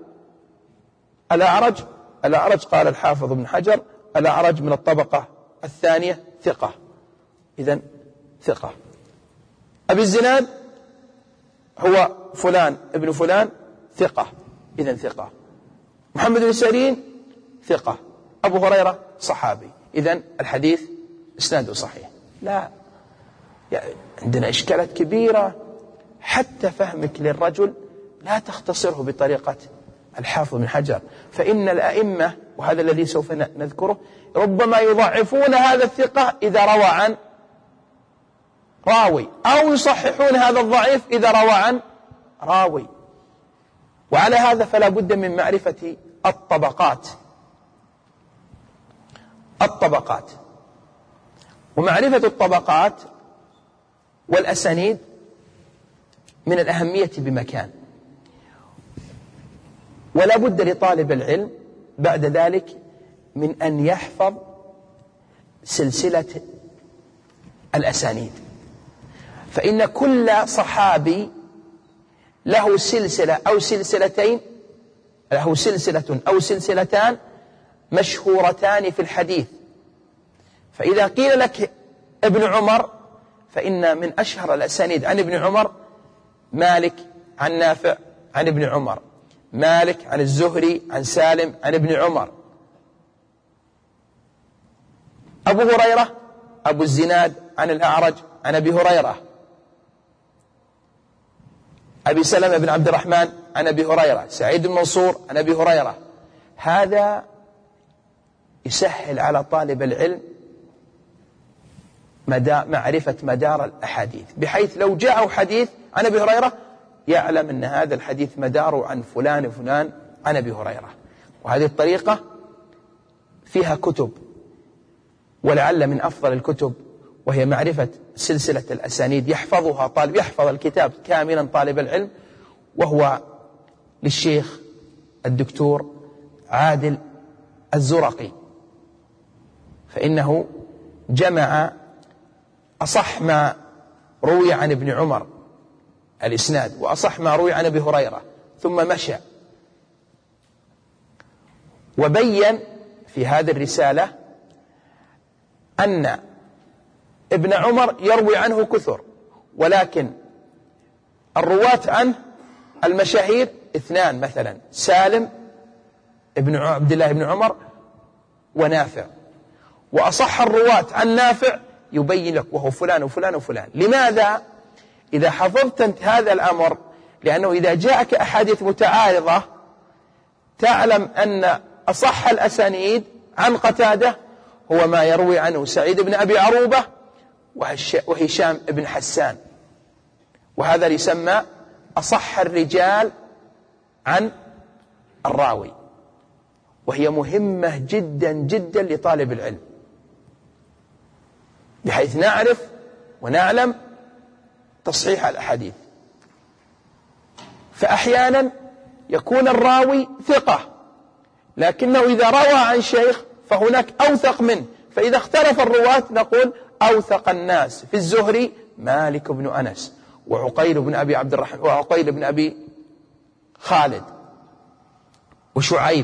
الأعرج قال الحافظ ابن حجر الأعرج من الطبقة الثانية ثقة، إذن ثقة. أبي الزناد هو فلان ابن فلان ثقة، إذن ثقة. محمد بن سيرين ثقة. أبو هريرة صحابي، إذن الحديث إسناده صحيح. لا، يعني عندنا إشكالات كبيرة، حتى فهمك للرجل لا تختصره بطريقة الحافظ بن حجر، فإن الأئمة، وهذا الذي سوف نذكره، ربما يضعفون هذا الثقة إذا روى عن راوي، أو يصححون هذا الضعيف إذا روى عن راوي. وعلى هذا فلا بد من معرفة الطبقات. ومعرفة الطبقات والأسانيد من الأهمية بمكان. ولا بد لطالب العلم بعد ذلك من أن يحفظ سلسلة الأسانيد، فإن كل صحابي له سلسلة أو سلسلتين، له سلسلة أو سلسلتان مشهورتان في الحديث. فإذا قيل لك ابن عمر، فإن من أشهر الأسانيد عن ابن عمر مالك عن نافع عن ابن عمر، مالك عن الزهري عن سالم عن ابن عمر. أبو هريرة أبو الزناد عن الأعرج عن أبي هريرة، أبي سلمة بن عبد الرحمن عن أبي هريرة، سعيد بن منصور عن أبي هريرة. هذا يسهل على طالب العلم معرفة مدار الأحاديث، بحيث لو جاءه حديث عن أبي هريرة يعلم أن هذا الحديث مداره عن فلان وفلان عن أبي هريرة. وهذه الطريقة فيها كتب، ولعل من أفضل الكتب وهي معرفة سلسلة الأسانيد، يحفظها طالب، يحفظ الكتاب كاملا طالب العلم، وهو للشيخ الدكتور عادل الزرقي، فإنه جمع أصح ما روي عن ابن عمر الإسناد، وأصح ما روي عن أبي هريرة، ثم مشى وبين في هذه الرسالة أن ابن عمر يروي عنه كثر، ولكن الرواة عنه المشاهير اثنان، مثلا سالم ابن عبد الله بن عمر ونافع. وأصح الرواة عن نافع يبين لك وهو فلان وفلان وفلان. لماذا؟ إذا حفظت أنت هذا الأمر، لأنه إذا جاءك أحاديث متعارضة تعلم أن أصح الأسانيد عن قتادة هو ما يروي عنه سعيد بن أبي عروبة وهشام بن حسان، وهذا يسمى أصح الرجال عن الراوي، وهي مهمة جدا جدا لطالب العلم، بحيث نعرف ونعلم تصحيح الأحاديث. فأحيانا يكون الراوي ثقة، لكنه إذا روى عن شيخ فهناك أوثق منه، فإذا اختلف الرواة نقول أوثق الناس في الزهري مالك بن أنس وعقيل بن أبي عبد الرحمن وعقيل بن أبي خالد وشعيب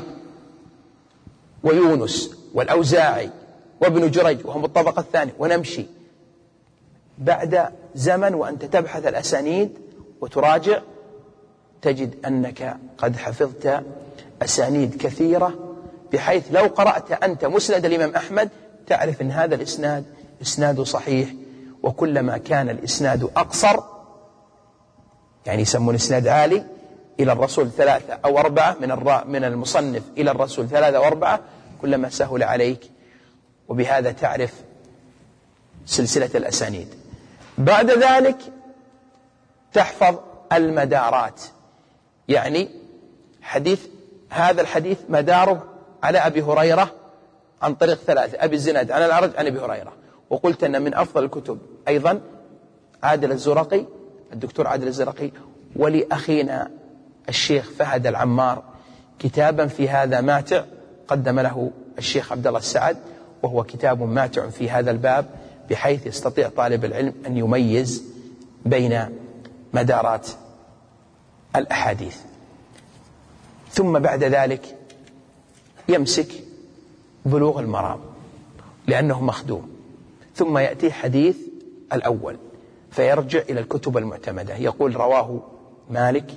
ويونس والأوزاعي وابن جريج وهم الطبقة الثانية، ونمشي بعد زمن وأنت تبحث الأسانيد وتراجع تجد أنك قد حفظت أسانيد كثيرة، بحيث لو قرأت أنت مسند الإمام أحمد تعرف أن هذا الإسناد إسناد صحيح. وكلما كان الإسناد أقصر، يعني يسمون إسناد عالي إلى الرسول 3 أو 4 من المصنف إلى الرسول 3 أو 4، كلما سهل عليك، وبهذا تعرف سلسلة الأسانيد. بعد ذلك تحفظ المدارات، يعني هذا الحديث مداره على أبي هريرة عن طريق 3، أبي الزناد عن الأعرج عن أبي هريرة. وقلت أن من أفضل الكتب أيضا عادل الزرقي، الدكتور عادل الزرقي، ولأخينا الشيخ فهد العمار كتابا في هذا ماتع قدم له الشيخ عبد الله السعد، وهو كتاب ماتع في هذا الباب، بحيث يستطيع طالب العلم أن يميز بين مدارات الأحاديث. ثم بعد ذلك يمسك بلوغ المرام لأنه مخدوم، ثم يأتي حديث الأول فيرجع إلى الكتب المعتمدة، يقول رواه مالك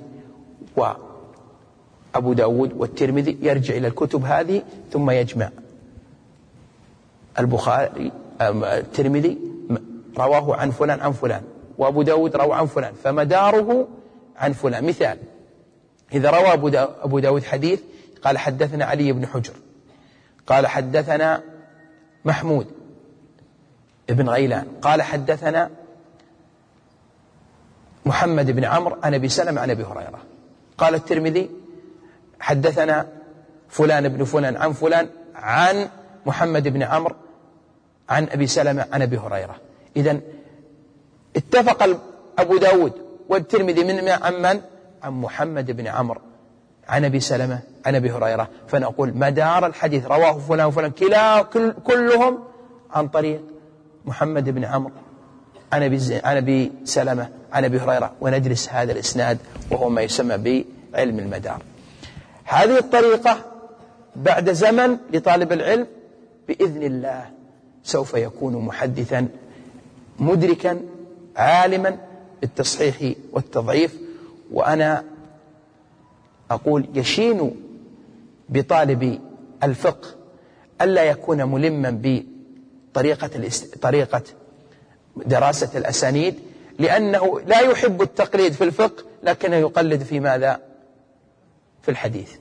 وأبو داود والترمذي، يرجع إلى الكتب هذه ثم يجمع. البخاري الترمذي رواه عن فلان عن فلان، وأبو داود رواه عن فلان، فمداره عن فلان. مثال: إذا روى أبو داود حديث قال حدثنا علي بن حجر، قال حدثنا محمود بن غيلان، قال حدثنا محمد بن عمرو عن أبي سلمة عن أبي هريرة، قال الترمذي حدثنا فلان بن فلان عن فلان عن محمد بن عمرو عن أبي سلمة عن أبي هريرة. إذن اتفق أبو داود والترمذي من عن محمد بن عمرو عن أبي سلمة عن أبي هريرة، فنقول مدار الحديث رواه فلان وفلان كلهم عن طريق محمد بن عمرو عن أبي سلمة عن أبي هريرة، وندرس هذا الإسناد وهو ما يسمى بعلم المدار. هذه الطريقة بعد زمن لطالب العلم بإذن الله سوف يكون محدثا مدركا عالما بالتصحيح والتضعيف. وأنا أقول يشين بطالب الفقه ألا يكون ملما بطريقة دراسة الأسانيد، لأنه لا يحب التقليد في الفقه لكنه يقلد في ماذا؟ في الحديث.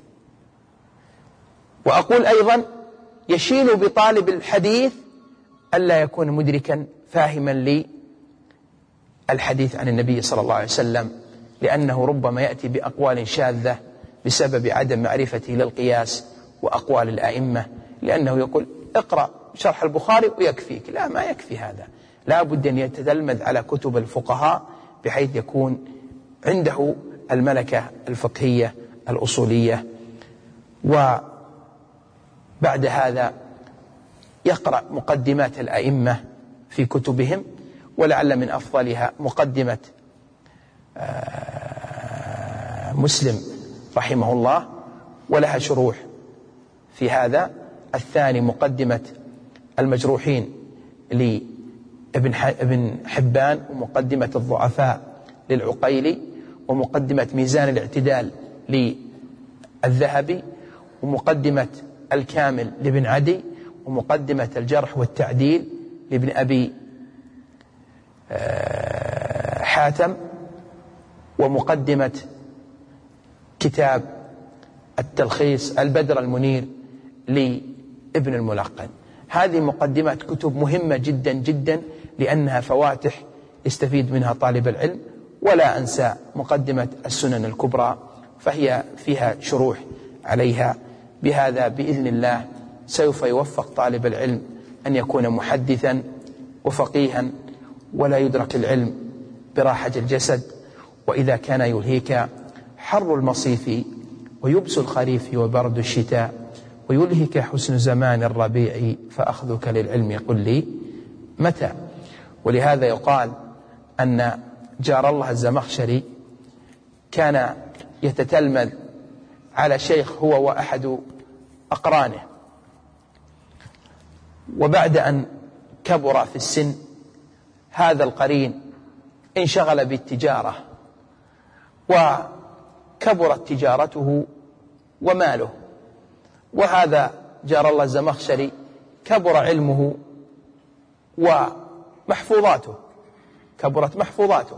وأقول أيضا يشين بطالب الحديث ألا يكون مدركا فاهما للحديث عن النبي صلى الله عليه وسلم، لأنه ربما يأتي بأقوال شاذة بسبب عدم معرفته للقياس وأقوال الأئمة، لأنه يقول اقرأ شرح البخاري ويكفيك. لا، ما يكفي هذا، لا بد أن يتتلمذ على كتب الفقهاء بحيث يكون عنده الملكة الفقهية الأصولية. وبعد هذا يقرأ مقدمات الأئمة في كتبهم، ولعل من أفضلها مقدمة مسلم رحمه الله ولها شروح في هذا. الثاني مقدمة المجروحين لابن حبان، ومقدمة الضعفاء للعقيلي، ومقدمة ميزان الاعتدال للذهبي، ومقدمة الكامل لابن عدي، ومقدمة الجرح والتعديل لابن أبي حاتم، ومقدمة كتاب التلخيص البدر المنير لابن الملقن. هذه مقدمات كتب مهمة جدا جدا لأنها فواتح يستفيد منها طالب العلم. ولا أنسى مقدمة السنن الكبرى فهي فيها شروح عليها. بهذا بإذن الله سوف يوفق طالب العلم أن يكون محدثا وفقيها، ولا يدرك العلم براحة الجسد. وإذا كان يلهيك حر المصيف ويبس الخريف وبرد الشتاء ويلهك حسن زمان الربيع فأخذك للعلم قل لي متى. ولهذا يقال أن جار الله الزمخشري كان يتتلمذ على شيخ هو وأحد أقرانه، وبعد أن كبر في السن هذا القرين انشغل بالتجارة وكبرت تجارته وماله، وهذا جار الله الزمخشري كبر علمه ومحفوظاته كبرت محفوظاته،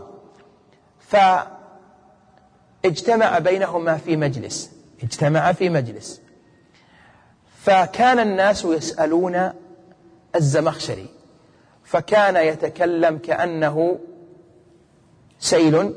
فاجتمع بينهما في مجلس فكان الناس يسألون الزمخشري، فكان يتكلم كأنه سيل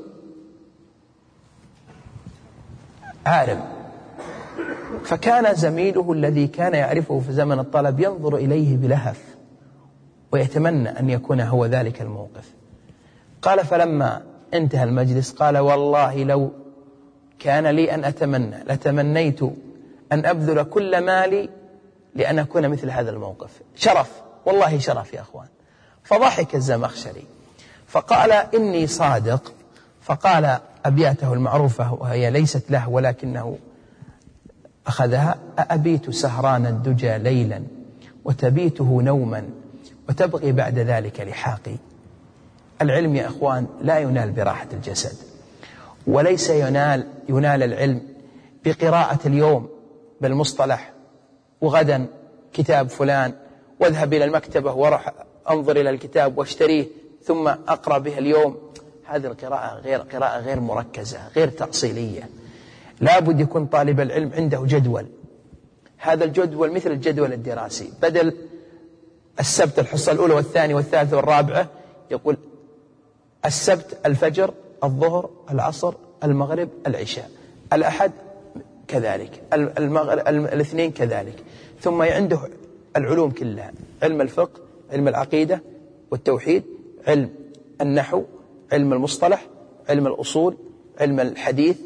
عارم. فكان زميله الذي كان يعرفه في زمن الطلب ينظر إليه بلهف ويتمنى أن يكون هو ذلك الموقف. قال فلما انتهى المجلس قال والله لو كان لي أن أتمنى لتمنيت أن أبذل كل مالي لأن أكون مثل هذا الموقف. شرف، والله شرف يا أخوان. فضحك الزمخشري فقال إني صادق. فقال أبياته المعروفة وهي ليست له ولكنه أخذها: أأبيت سهران الدجى ليلا وتبيته نوما وتبغي بعد ذلك لحاقي. العلم يا أخوان لا ينال براحة الجسد، وليس ينال العلم بقراءة اليوم بالمصطلح وغدا كتاب فلان واذهب إلى المكتبة وروح أنظر إلى الكتاب واشتريه ثم أقرأ به اليوم. هذه القراءة غير مركزة، غير تأصيلية. لا بد يكون طالب العلم عنده جدول. هذا الجدول مثل الجدول الدراسي، بدل السبت الحصة الأولى والثانية والثالثة والرابعة يقول السبت الفجر، الظهر، العصر، المغرب، العشاء، الأحد كذلك، الاثنين كذلك. ثم عنده العلوم كلها: علم الفقه، علم العقيدة والتوحيد، علم النحو، علم المصطلح، علم الأصول، علم الحديث،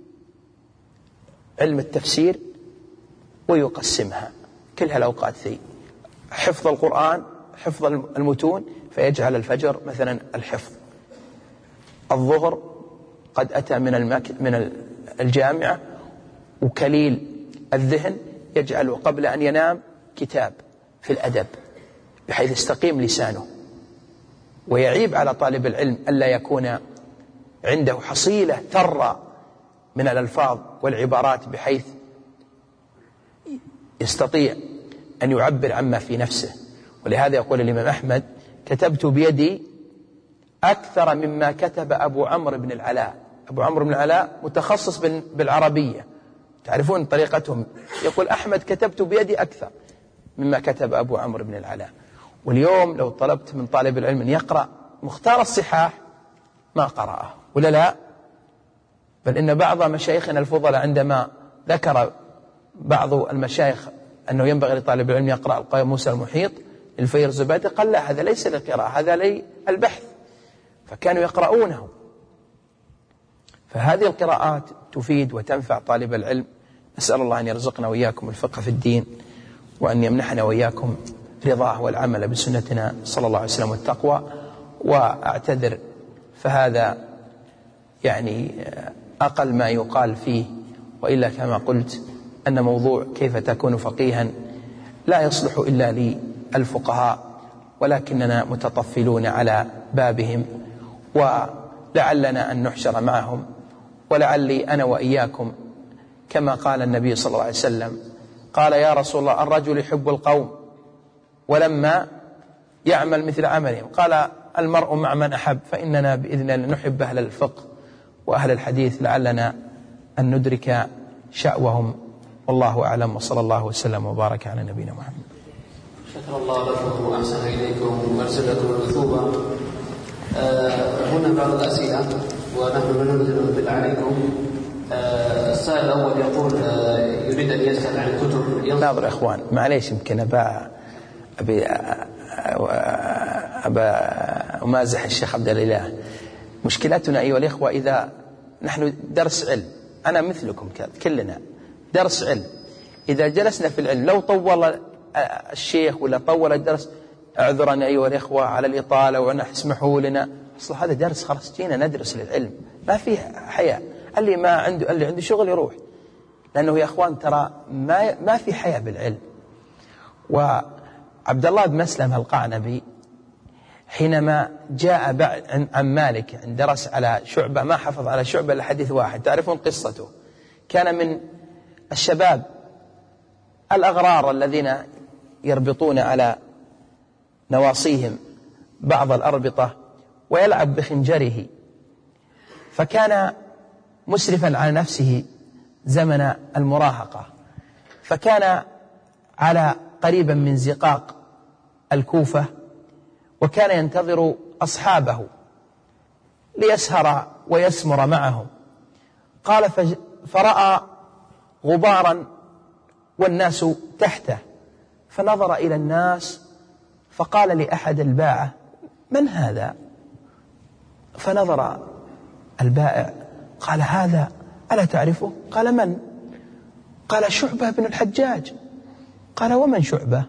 علم التفسير، ويقسمها كلها الأوقات ذي: حفظ القرآن، حفظ المتون، فيجعل الفجر مثلا الحفظ، الظهر قد أتى من الجامعة وكليل الذهن يجعله قبل أن ينام كتاب في الأدب بحيث يستقيم لسانه. ويعيب على طالب العلم ألا يكون عنده حصيلة ثرة من الألفاظ والعبارات بحيث يستطيع أن يعبر عما في نفسه. ولهذا يقول الإمام أحمد: كتبت بيدي أكثر مما كتب أبو عمرو بن العلاء. أبو عمرو بن العلاء متخصص بالعربية، تعرفون طريقتهم، يقول أحمد كتبت بيدي أكثر مما كتب أبو عمرو بن العلاء. واليوم لو طلبت من طالب العلم أن يقرأ مختار الصحاح ما قرأه، ولا لا؟ بل إن بعض مشايخنا الفضلاء عندما ذكر بعض المشايخ أنه ينبغي لطالب العلم يقرأ القاموس المحيط للفيرزبادي قال لا، هذا ليس للقراءة، هذا للبحث، فكانوا يقرؤونه. فهذه القراءات تفيد وتنفع طالب العلم. نسأل الله أن يرزقنا وإياكم الفقه في الدين، وأن يمنحنا وإياكم رضاه والعمل بسنتنا صلى الله عليه وسلم والتقوى. وأعتذر، فهذا يعني أقل ما يقال فيه، وإلا كما قلت أن موضوع كيف تكون فقيها لا يصلح إلا للفقهاء، ولكننا متطفلون على بابهم، ولعلنا أن نحشر معهم. ولعلي أنا وإياكم كما قال النبي صلى الله عليه وسلم، قال: يا رسول الله، الرجل يحب القوم ولما يعمل مثل عملهم. قال: المرء مع من أحب. فإننا بإذن الله نحب أهل الفقه وأهل الحديث، لعلنا أن ندرك شأوهم والله أعلم، وصلى الله وسلم وبارك على نبينا محمد. شكر الله لكم وأحسن إليكم وأرسلكم المثوبة. هنا بعض الأسئلة ونحن ننزل بالله عليكم. السائل الأول يقول يريد أن يسأل عن كتب. ناظر يا إخوان، معليش يمكن أبي أمازح الشيخ عبد الإله. مشكلتنا أيها الإخوة إذا نحن درس علم، أنا مثلكم كلنا درس علم، إذا جلسنا في العلم لو طول الشيخ ولا طول الدرس، اعذرنا أيها الإخوة على الإطالة ونحن اسمحوا لنا، أصلا هذا درس خلاص جينا ندرس للعلم، ما فيه حياة. اللي عنده شغل يروح، لأنه يا إخوان ترى ما في حياة بالعلم. وعبد الله بن مسلم القعنبي حينما جاء عن مالك عن درس على شعبة، ما حفظ على شعبة لحديث واحد، تعرفون قصته، كان من الشباب الأغرار الذين يربطون على نواصيهم بعض الأربطة ويلعب بخنجره، فكان مسرفا على نفسه زمن المراهقة، فكان على قريبا من زقاق الكوفة، وكان ينتظر أصحابه ليسهر ويسمر معهم. قال فرأى غبارا والناس تحته، فنظر إلى الناس فقال لأحد الباعة: من هذا؟ فنظر البائع قال: هذا ألا تعرفه؟ قال: من؟ قال: شعبة بن الحجاج. قال: ومن شعبة؟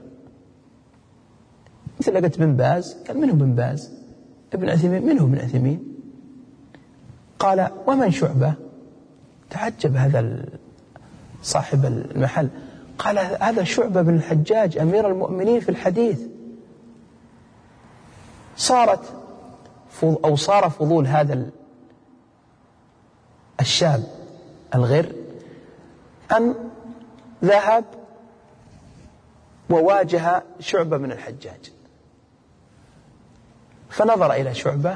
مثل لقيت بن باز. قال: من هو بن باز؟ ابن عثيمين. من هو ابن عثيمين؟ قال: ومن شعبة؟ تعجب هذا صاحب المحل، قال: هذا شعبة بن الحجاج أمير المؤمنين في الحديث. صار فضول هذا الشاب الغر أن ذهب وواجه شعبة بن الحجاج، فنظر إلى شعبة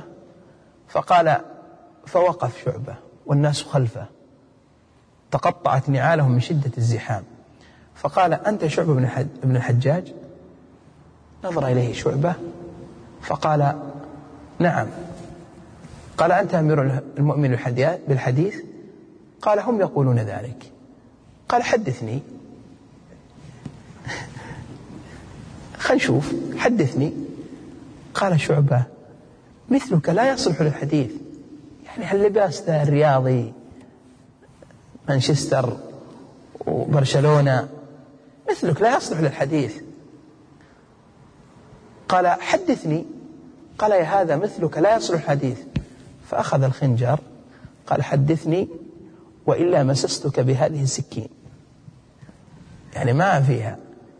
فوقف شعبة والناس خلفه، تقطعت نعالهم من شدة الزحام، فقال: أنت شعبة بن الحجاج؟ نظر إليه شعبة فقال: نعم. قال: أنت أمير المؤمن بالحديث؟ قال: هم يقولون ذلك. قال: حدثني. خل نشوف، حدثني. قال شعبة: مثلك لا يصلح للحديث، يعني هاللباس ذا الرياضي مانشستر وبرشلونة، مثلك لا يصلح للحديث. قال: حدثني. قال: يا هذا مثلك لا يصلح الحديث. فأخذ الخنجر قال: حدثني وإلا مسستك بهذه السكين، يعني ما فيها.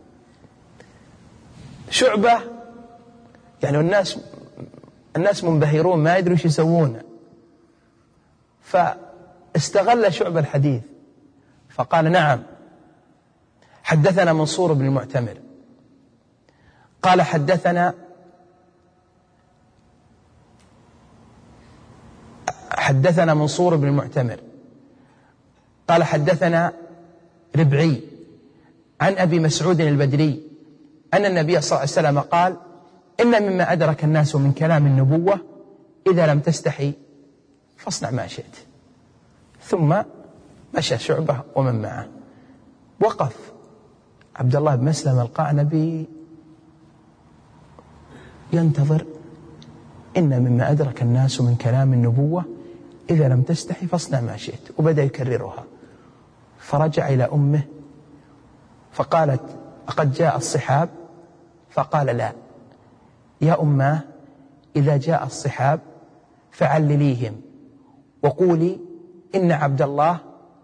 شعبة يعني الناس منبهرون ما يدروا ايش يسوون، فاستغل شعبة الحديث فقال: نعم، حدثنا منصور بن المعتمر. قال: حدثنا منصور بن المعتمر. قال: حدثنا ربعي عن أبي مسعود البدري أن النبي صلى الله عليه وسلم قال: إن مما أدرك الناس من كلام النبوة إذا لم تستحي فاصنع ما شئت. ثم مشى شعبة ومن معه. وقف عبد الله بن مسلم القعنبي ينتظر: إن مما أدرك الناس من كلام النبوة إذا لم تستحي فاصنع ما شئت، وبدأ يكررها. فرجع إلى أمه فقالت: أقد جاء الصحاب؟ فقال: لا. يا أماه، إذا جاء الصحاب فعلليهم وقولي إن عبد الله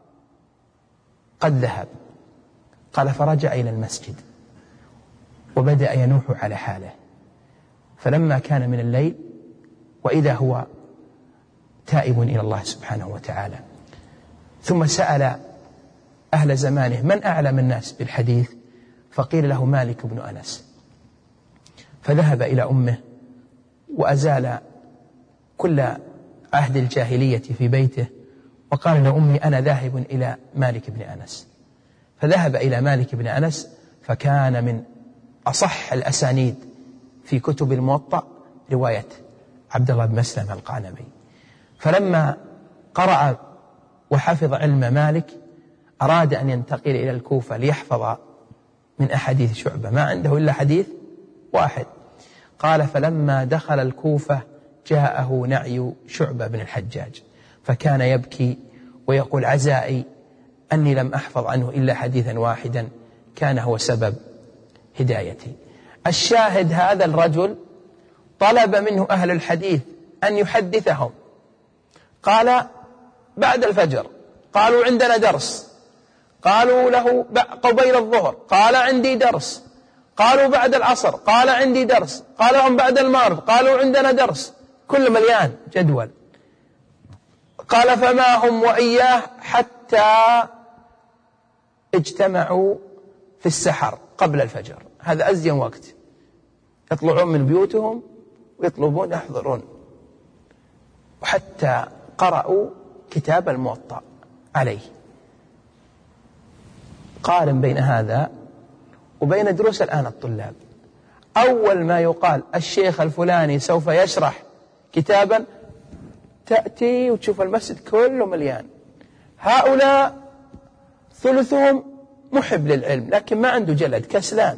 قد ذهب. قال: فرجع إلى المسجد وبدأ ينوح على حاله، فلما كان من الليل وإذا هو تائب إلى الله سبحانه وتعالى. ثم سأل أهل زمانه: من أعلم الناس بالحديث؟ فقيل له: مالك بن أنس. فذهب إلى أمه وأزال كل عهد الجاهلية في بيته، وقال لأمي: أنا ذاهب إلى مالك بن أنس. فذهب إلى مالك بن أنس، فكان من أصح الأسانيد في كتب الموطأ رواية عبد الله بن مسلم القعنبي. فلما قرأ وحفظ علم مالك أراد أن ينتقل إلى الكوفة ليحفظ من أحاديث شعبة، ما عنده إلا حديث واحد. قال: فلما دخل الكوفة جاءه نعي شعبة بن الحجاج، فكان يبكي ويقول: عزائي أني لم أحفظ عنه إلا حديثا واحدا كان هو سبب هدايتي. الشاهد: هذا الرجل طلب منه أهل الحديث أن يحدثهم. قال: بعد الفجر. قالوا: عندنا درس. قالوا له: قبيل الظهر. قال: عندي درس. قالوا: بعد العصر. قال: عندي درس. قال لهم: بعد المغرب. قالوا: عندنا درس. كل مليان جدول. قال: فما هم وإياه حتى اجتمعوا في السحر قبل الفجر، هذا أزين وقت، يطلعون من بيوتهم ويطلبون يحضرون، وحتى قرأوا كتاب الموطأ عليه. قارن بين هذا وبين دروس الآن الطلاب. أول ما يقال الشيخ الفلاني سوف يشرح كتابا، تأتي وتشوف المسجد كله مليان. هؤلاء ثلثهم محب للعلم لكن ما عنده جلد، كسلان،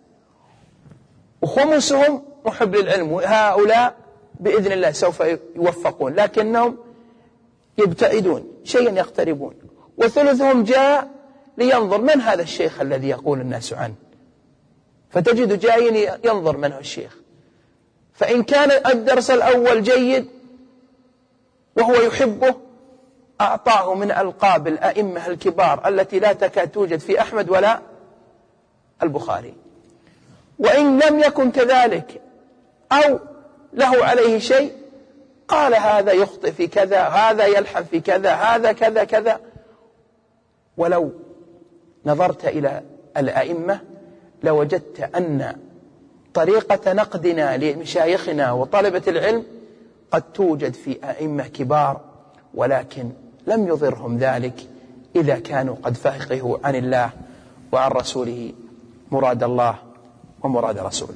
وخمسهم محب للعلم، وهؤلاء بإذن الله سوف يوفقون لكنهم يبتعدون شيئا يقتربون، وثلثهم جاء لينظر من هذا الشيخ الذي يقول الناس عنه، فتجد جايين ينظر من هو الشيخ. فإن كان الدرس الأول جيد وهو يحبه أعطاه من ألقاب الأئمة الكبار التي لا تكاد توجد في أحمد ولا البخاري. وإن لم يكن كذلك أو له عليه شيء قال: هذا يخطئ في كذا، هذا يلحن في كذا، هذا كذا كذا. ولو نظرت إلى الأئمة لوجدت أن طريقة نقدنا لمشايخنا وطلبة العلم قد توجد في أئمة كبار، ولكن لم يضرهم ذلك إذا كانوا قد فقهوا عن الله وعن رسوله مراد الله ومراد رسوله.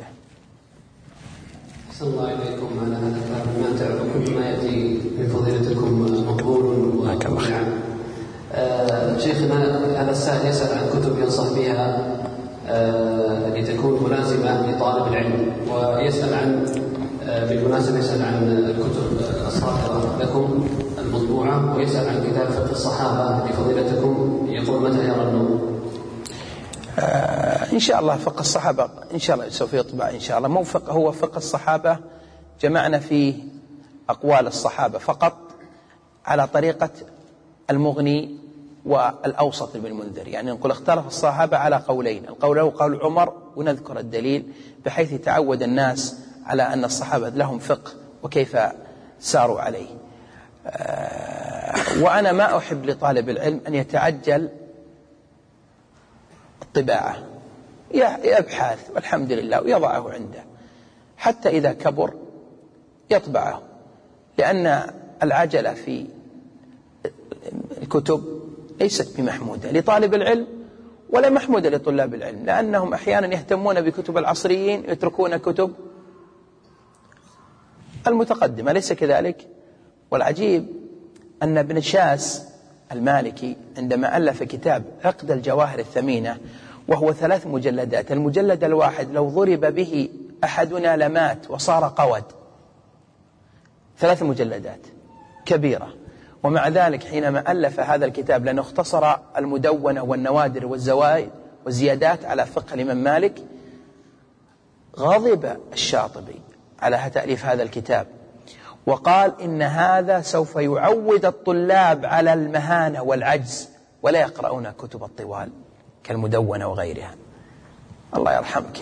أحسن الله إليكم على هذا الكلام الماتع، وكل ما يأتي من فضيلتكم مقبول ومنعم. شيخنا هذا السائل يسأل عن كتب ينصح بها لتكون ملازمة لطالب العلم، ويسأل عن بالمناسبة يسأل عن الكتب الصادرة لكم المطبوعة، ويسأل عن كتاب فقه الصحابة لفضيلتكم، يقول: متى يرى النور؟ إن شاء الله فقه الصحابة إن شاء الله سوف يطبع إن شاء الله. مو فقه، هو فقه الصحابة جمعنا فيه أقوال الصحابة فقط على طريقة المغني والأوسط بالمنذر، يعني نقول اختلف الصحابة على قولين، القول الأول قول عمر ونذكر الدليل بحيث يتعود الناس على أن الصحابة لهم فقه وكيف ساروا عليه. وأنا ما أحب لطالب العلم أن يتعجل الطباعة، يبحث والحمد لله ويضعه عنده حتى إذا كبر يطبعه، لأن العجلة في الكتب ليست بمحمودة لطالب العلم ولا محمودة لطلاب العلم، لأنهم أحيانا يهتمون بكتب العصريين ويتركون كتب المتقدمة، ليس كذلك؟ والعجيب أن ابن شاس المالكي عندما ألف كتاب عقد الجواهر الثمينة وهو 3 مجلدات، المجلد الواحد لو ضرب به أحدنا لمات وصار قود، 3 مجلدات كبيرة. ومع ذلك حينما ألف هذا الكتاب لأنه اختصر المدونة والنوادر والزوائد والزيادات على فقه الإمام مالك، غضب الشاطبي على تأليف هذا الكتاب وقال: إن هذا سوف يعود الطلاب على المهانة والعجز ولا يقرؤون كتب الطوال كالمدونة وغيرها. الله يرحمك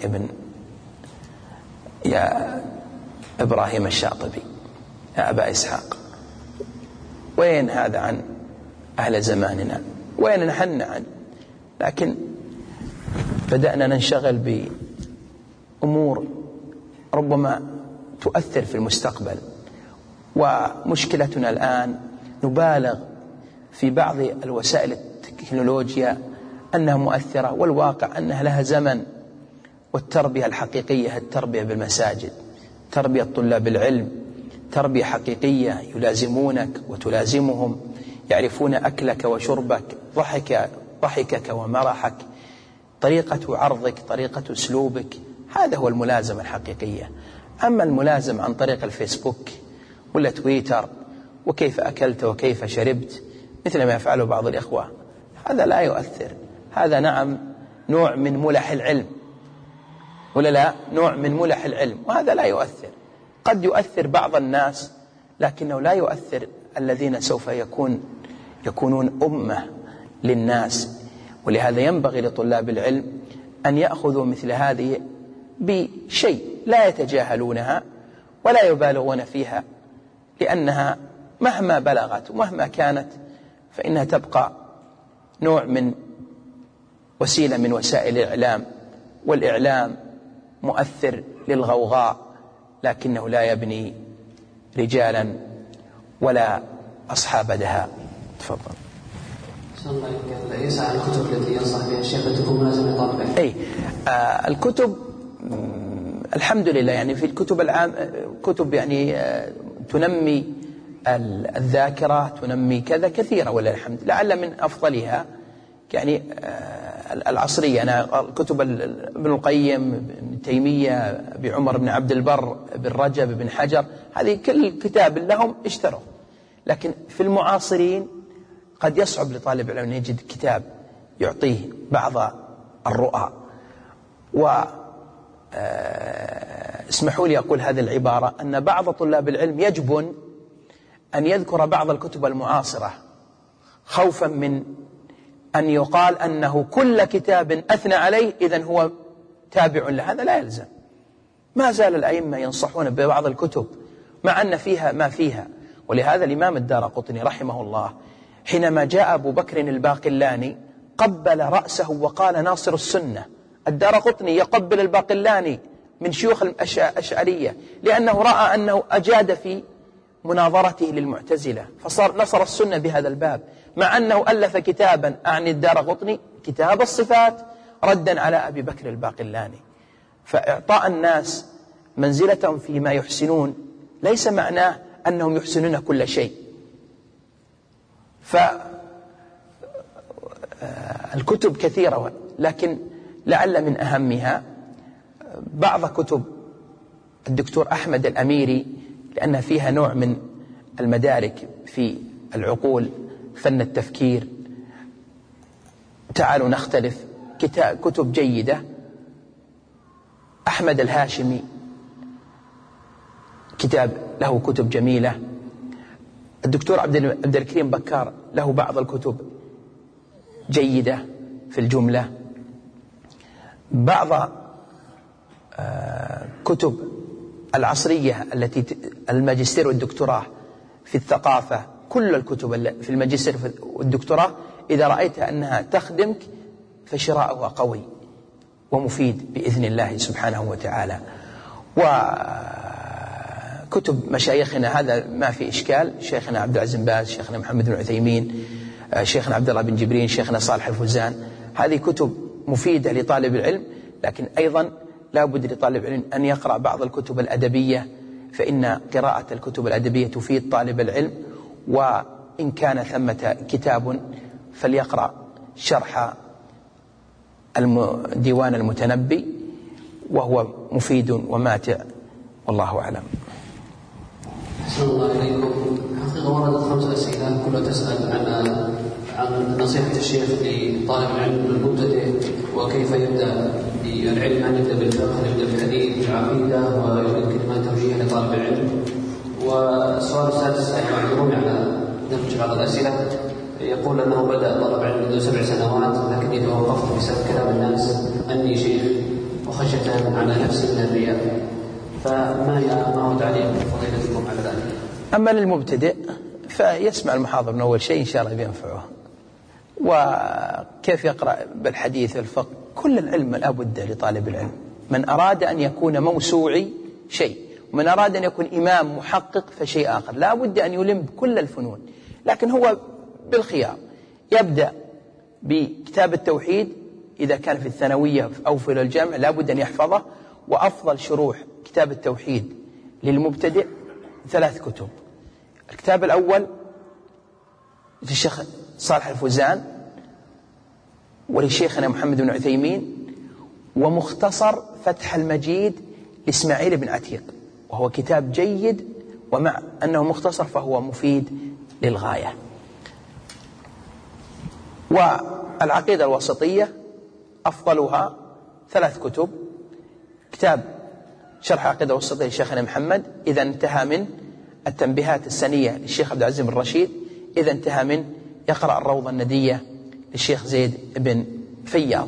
يا إبراهيم الشاطبي، يا أبا إسحاق، وين هذا عن أهل زماننا؟ وين نحن عن؟ لكن بدأنا ننشغل بأمور ربما تؤثر في المستقبل، ومشكلتنا الآن نبالغ في بعض الوسائل التكنولوجيا أنها مؤثرة، والواقع أنها لها زمن. والتربية الحقيقية التربية بالمساجد، تربية طلاب العلم، تربية حقيقية يلازمونك وتلازمهم، يعرفون أكلك وشربك، ضحكك ومرحك، طريقة عرضك، طريقة أسلوبك. هذا هو الملازمة الحقيقية. أما الملازم عن طريق الفيسبوك ولا تويتر وكيف أكلت وكيف شربت مثل ما يفعله بعض الإخوة، هذا لا يؤثر. هذا نعم نوع من ملح العلم، ولا لا؟ نوع من ملح العلم، وهذا لا يؤثر. قد يؤثر بعض الناس لكنه لا يؤثر الذين سوف يكونون أمة للناس. ولهذا ينبغي لطلاب العلم أن يأخذوا مثل هذه بشيء لا يتجاهلونها ولا يبالغون فيها، لأنها مهما بلغت ومهما كانت فإنها تبقى نوع من وسيلة من وسائل الإعلام، والإعلام مؤثر للغوغاء لكنه لا يبني رجالا ولا أصحاب دهاء. تفضل. يسعى الكتب التي ينصح بها الشيخ تكون مناسبة لطالب العلم. الكتب الحمد لله يعني في الكتب العام كتب يعني تنمي الذاكرة، تنمي كذا كثيرة ولله الحمد. لعل من أفضلها يعني العصرية، أنا كتب ابن القيم، ابن تيمية، بعمر بن عبد البر، بن رجب، بن حجر، هذه كل كتاب لهم اشتروا. لكن في المعاصرين قد يصعب لطالب العلم أن يجد كتاب يعطيه بعض الرؤى. اسمحوا لي أقول هذه العبارة، أن بعض طلاب العلم يجبن أن يذكر بعض الكتب المعاصرة خوفا من أن يقال أنه كل كتاب أثنى عليه إذن هو تابع له. هذا لا يلزم. ما زال الأئمة ينصحون ببعض الكتب مع أن فيها ما فيها. ولهذا الإمام الدارقطني رحمه الله حينما جاء أبو بكر الباقلاني قبل رأسه وقال ناصر السنة. الدارقطني يقبل الباقلاني من شيوخ الأشعرية لأنه رأى أنه أجاد في مناظرته للمعتزلة، فصار نصر السنة بهذا الباب، مع أنه ألف كتابا أعني الدارقطني كتاب الصفات ردا على أبي بكر الباقلاني. فإعطاء الناس منزلتهم فيما يحسنون ليس معناه أنهم يحسنون كل شيء. فالكتب كثيرة، لكن لعل من أهمها بعض كتب الدكتور أحمد الأميري، لأن فيها نوع من المدارك في العقول، فن التفكير، تعالوا نختلف، كتب جيدة. أحمد الهاشمي كتاب له كتب جميلة. الدكتور عبد الكريم بكار له بعض الكتب جيدة في الجملة. بعض كتب العصرية التي الماجستير والدكتوراه في الثقافة، كل الكتب في الماجستير والدكتوراه إذا رأيت أنها تخدمك فشراؤها قوي ومفيد بإذن الله سبحانه وتعالى. وكتب مشايخنا هذا ما في إشكال، شيخنا عبد العزيز بن باز، شيخنا محمد بن عثيمين، شيخنا عبد الله بن جبرين، شيخنا صالح الفوزان، هذه كتب مفيدة لطالب العلم. لكن أيضا لا بد لطالب العلم أن يقرأ بعض الكتب الأدبية، فإن قراءة الكتب الأدبية تفيد طالب العلم. وإن كان ثمة كتاب فليقرأ شرح ديوان المتنبي وهو مفيد وماتع، والله أعلم. أحسن الله إليكم. حقيقة وردت 5 أسئلة كلها تسأل عن نصيحة الشيخ لطالب العلم المبتدئ، وكيف يبدأ بالعلم، أن يبدأ بالفقه، أن يبدأ بالحديث، بالعقيدة، ويمكن كلمات توجيهية لطالب العلم. والسؤال السادس معذورون على نرجع بعض الأسئلة، يقول أنه بدأ طلب علم منذ 7 سنوات لكني توقفت بسبب كلام الناس أني شيخ وخشية على نفسي من الرياء، فما هو تعليق فضيلتكم على ذلك؟ أما للمبتدئ فيسمع المحاضر من أول شيء إن شاء الله بينفعه. وكيف يقرأ بالحديث والفقه، كل العلم لا بد لطالب العلم. من أراد أن يكون موسوعي شيء، ومن أراد أن يكون إمام محقق فشيء آخر. لا بد أن يلم بكل الفنون، لكن هو بالخيار يبدأ بكتاب التوحيد إذا كان في الثانوية أو في الجامعة لا بد أن يحفظه. وأفضل شروح كتاب التوحيد للمبتدئ 3 كتب. الكتاب الأول للشيخ صالح الفوزان ولشيخنا محمد بن عثيمين، ومختصر فتح المجيد لإسماعيل بن عتيق، وهو كتاب جيد ومع أنه مختصر فهو مفيد للغاية. والعقيدة الوسطية أفضلها 3 كتب: كتاب شرح العقيدة الوسطية لشيخنا محمد إذا انتهى من التنبيهات السنية للشيخ عبد العزيز بن رشيد، إذا انتهى من يقرأ الروضة الندية للشيخ زيد بن فياض،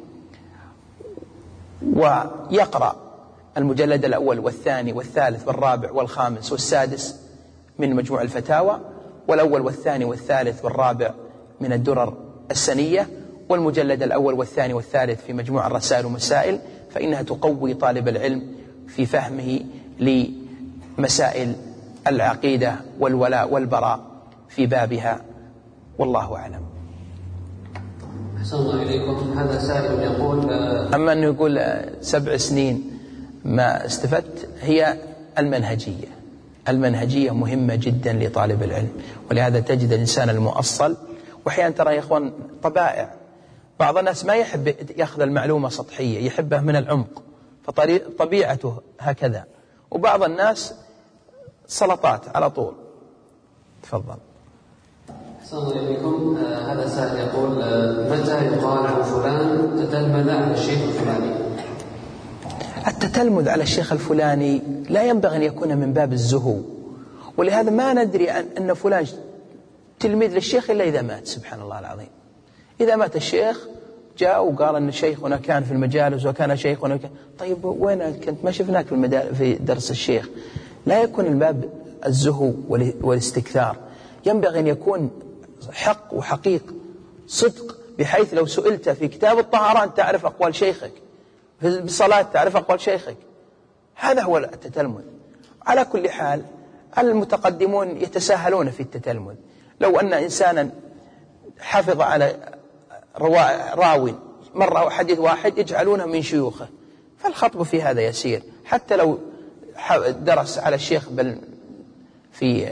ويقرأ المجلد الأول والثاني والثالث والرابع والخامس والسادس من مجموع الفتاوى، والأول والثاني والثالث والرابع من الدرر السنية، والمجلد الأول والثاني والثالث في مجموع الرسائل ومسائل، فإنها تقوي طالب العلم في فهمه لمسائل العقيدة والولاء والبراء في بابها، والله أعلم. أحسن الله إليكم. هذا سائل يقول أما أنه يقول 7 سنين ما استفدت، هي المنهجية مهمة جدا لطالب العلم، ولهذا تجد الإنسان المؤصل. وأحيانا ترى يا إخوان طبائع، بعض الناس ما يحب يأخذ المعلومة سطحية، يحبها من العمق، فطبيعته هكذا، وبعض الناس سلطات على طول. تفضل. أحسن الله إليكم. هذا سائل يقول متى يقال عن فلان تتلمذ على الشيخ الفلاني؟ التتلمذ على الشيخ الفلاني لا ينبغي أن يكون من باب الزهو، ولهذا ما ندري أن فلان تلميذ للشيخ إلا إذا مات. سبحان الله العظيم، إذا مات الشيخ جاء وقال أن شيخنا كان في المجالس وكان شيخنا طيب وين كنت؟ ما شفناك في درس الشيخ. لا يكون من باب الزهو والاستكثار، ينبغي أن يكون حق وحقيق صدق، بحيث لو سئلت في كتاب الطهارة تعرف أقوال شيخك، في الصلاة تعرف أقوال شيخك. هذا هو التتلمذ. على كل حال المتقدمون يتساهلون في التتلمذ. لو أن إنسانا حفظ على راوي مرة حديث واحد يجعلونه من شيوخه، فالخطب في هذا يسير. حتى لو درس على الشيخ بل في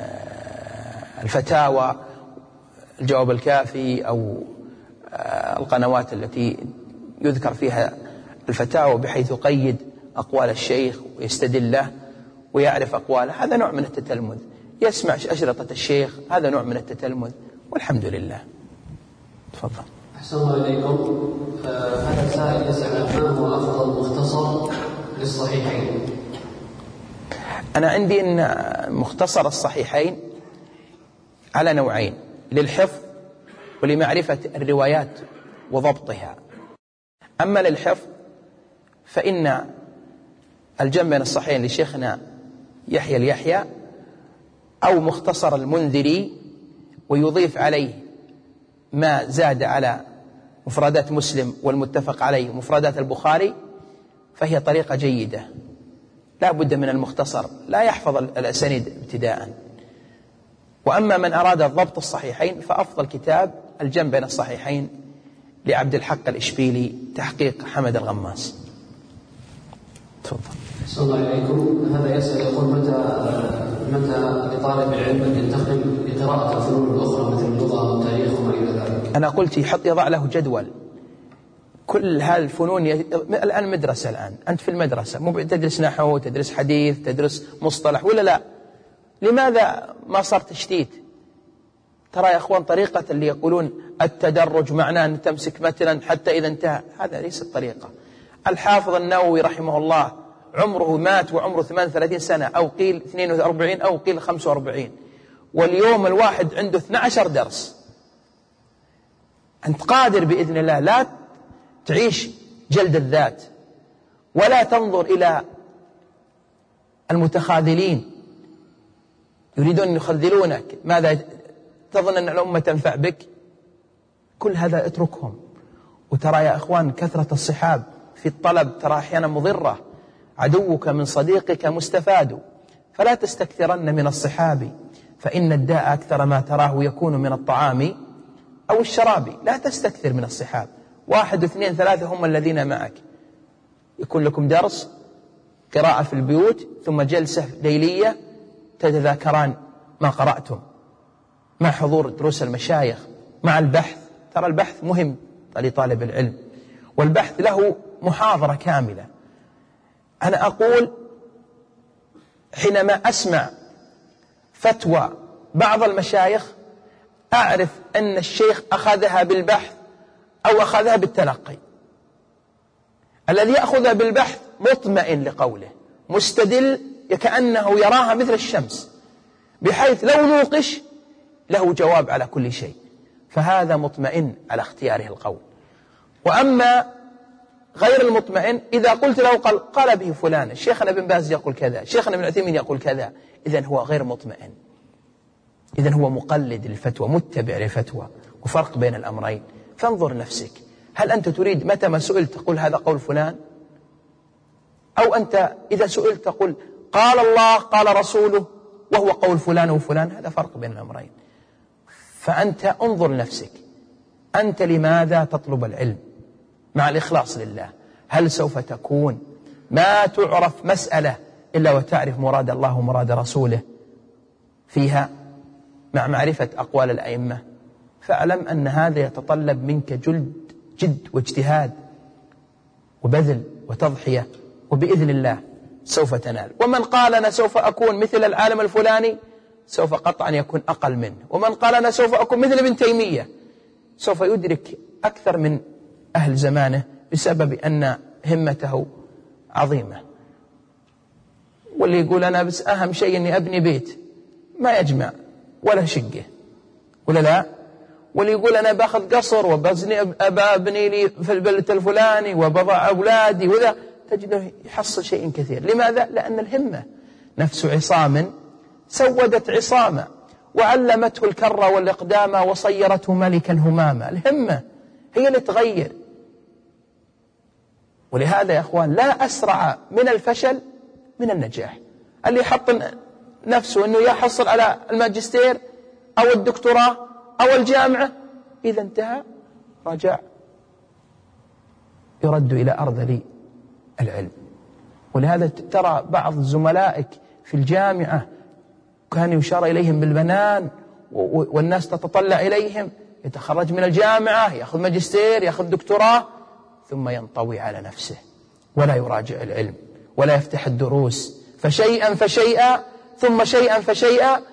الفتاوى الجواب الكافي أو القنوات التي يذكر فيها الفتاوى بحيث يقيد أقوال الشيخ ويستدل له ويعرف أقواله، هذا نوع من التتلمذ. يسمع أشرطة الشيخ، هذا نوع من التتلمذ، والحمد لله. تفضل. أحسن الله إليكم. هذا السائل يسأل ما هو أفضل مختصر للصحيحين؟ أنا عندي أن مختصر الصحيحين على نوعين: للحفظ ولمعرفة الروايات وضبطها. أما للحفظ فإن الجمع بين الصحيحين لشيخنا يحيى اليحيى أو مختصر المنذري ويضيف عليه ما زاد على مفردات مسلم والمتفق عليه مفردات البخاري، فهي طريقة جيدة. لا بد من المختصر، لا يحفظ الأسانيد ابتداء. وأما من أراد ضبط الصحيحين فأفضل كتاب الجمع بين الصحيحين لعبد الحق الإشبيلي تحقيق حمد الغماس. تفضل. أحسن الله إليكم. هذا يسأل يقول متى لطالب العلم أن ينتقل لقراءة الفنون الأخرى مثل اللغة والتاريخ وما إلى ذلك؟ أنا قلت يضع له جدول. كل هالفنون الآن مدرسة، الآن أنت في المدرسة مو تدرس نحو، تدرس حديث، تدرس مصطلح ولا لا؟ لماذا ما صار تشتيت؟ ترى يا أخوان طريقة اللي يقولون التدرج معناه أن تمسك متنا حتى إذا انتهى، هذا ليس الطريقة. الحافظ النووي رحمه الله عمره مات وعمره 38 سنة، أو قيل 42 أو قيل 45، واليوم الواحد عنده 12 درس. أنت قادر بإذن الله، لا تعيش جلد الذات ولا تنظر إلى المتخاذلين يريدون أن يخذلونك. ماذا تظن أن الأمة تنفع بك؟ كل هذا اتركهم. وترى يا أخوان كثرة الصحاب في الطلب ترى أحيانا مضرة. عدوك من صديقك مستفاد، فلا تستكثرن من الصحاب، فإن الداء أكثر ما تراه يكون من الطعام أو الشرابي، لا تستكثر من الصحاب، 1 2 3 هم الذين معك، يكون لكم درس قراءة في البيوت ثم جلسة ليلية تتذاكران ما قرأتم مع حضور دروس المشايخ مع البحث. ترى البحث مهم لطالب العلم، والبحث له محاضرة كاملة. أنا أقول حينما أسمع فتوى بعض المشايخ أعرف أن الشيخ أخذها بالبحث أو أخذها بالتلقي. الذي يأخذها بالبحث مطمئن لقوله، مستدل كأنه يراها مثل الشمس، بحيث لو نوقش له جواب على كل شيء، فهذا مطمئن على اختياره القول. وأما غير المطمئن إذا قلت له قال به فلان، شيخنا بن باز يقول كذا، شيخنا بن عثيمين يقول كذا، إذن هو غير مطمئن، إذن هو مقلد للفتوى، متبع للفتوى، وفرق بين الأمرين. فانظر نفسك، هل أنت تريد متى ما سئلت تقول هذا قول فلان، أو أنت إذا سئلت تقول قال الله قال رسوله وهو قول فلان وفلان؟ هذا فرق بين الأمرين. فأنت انظر نفسك، أنت لماذا تطلب العلم مع الإخلاص لله؟ هل سوف تكون ما تعرف مسألة إلا وتعرف مراد الله ومراد رسوله فيها مع معرفة أقوال الأئمة؟ فاعلم أن هذا يتطلب منك جد واجتهاد وبذل وتضحية، وبإذن الله سوف تنال. ومن قال أنا سوف أكون مثل العالم الفلاني سوف قطعا يكون أقل منه، ومن قال أنا سوف أكون مثل ابن تيمية سوف يدرك أكثر من أهل زمانه بسبب أن همته عظيمة. واللي يقول أنا بس أهم شيء أني أبني بيت ما يجمع ولا شقه ولا لا، واللي يقول أنا باخذ قصر وأبني لي في البلد الفلاني وبضع أولادي وذا، تجده يحصل شيء كثير. لماذا؟ لأن الهمة نفس عصام سودت عصاما وعلمته الكر والإقدام وصيرته ملكا هماما. الهمة هي اللي تغير. ولهذا يا أخوان لا أسرع من الفشل من النجاح. اللي يحط نفسه أنه يحصل على الماجستير أو الدكتوراه أو الجامعة، إذا انتهى رجع يرد إلى أرذل العلم. ولهذا ترى بعض زملائك في الجامعة كان يشار إليهم بالبنان والناس تتطلع إليهم، يتخرج من الجامعة يأخذ ماجستير يأخذ دكتوراه ثم ينطوي على نفسه ولا يراجع العلم ولا يفتح الدروس، فشيئا فشيئا ثم شيئا فشيئا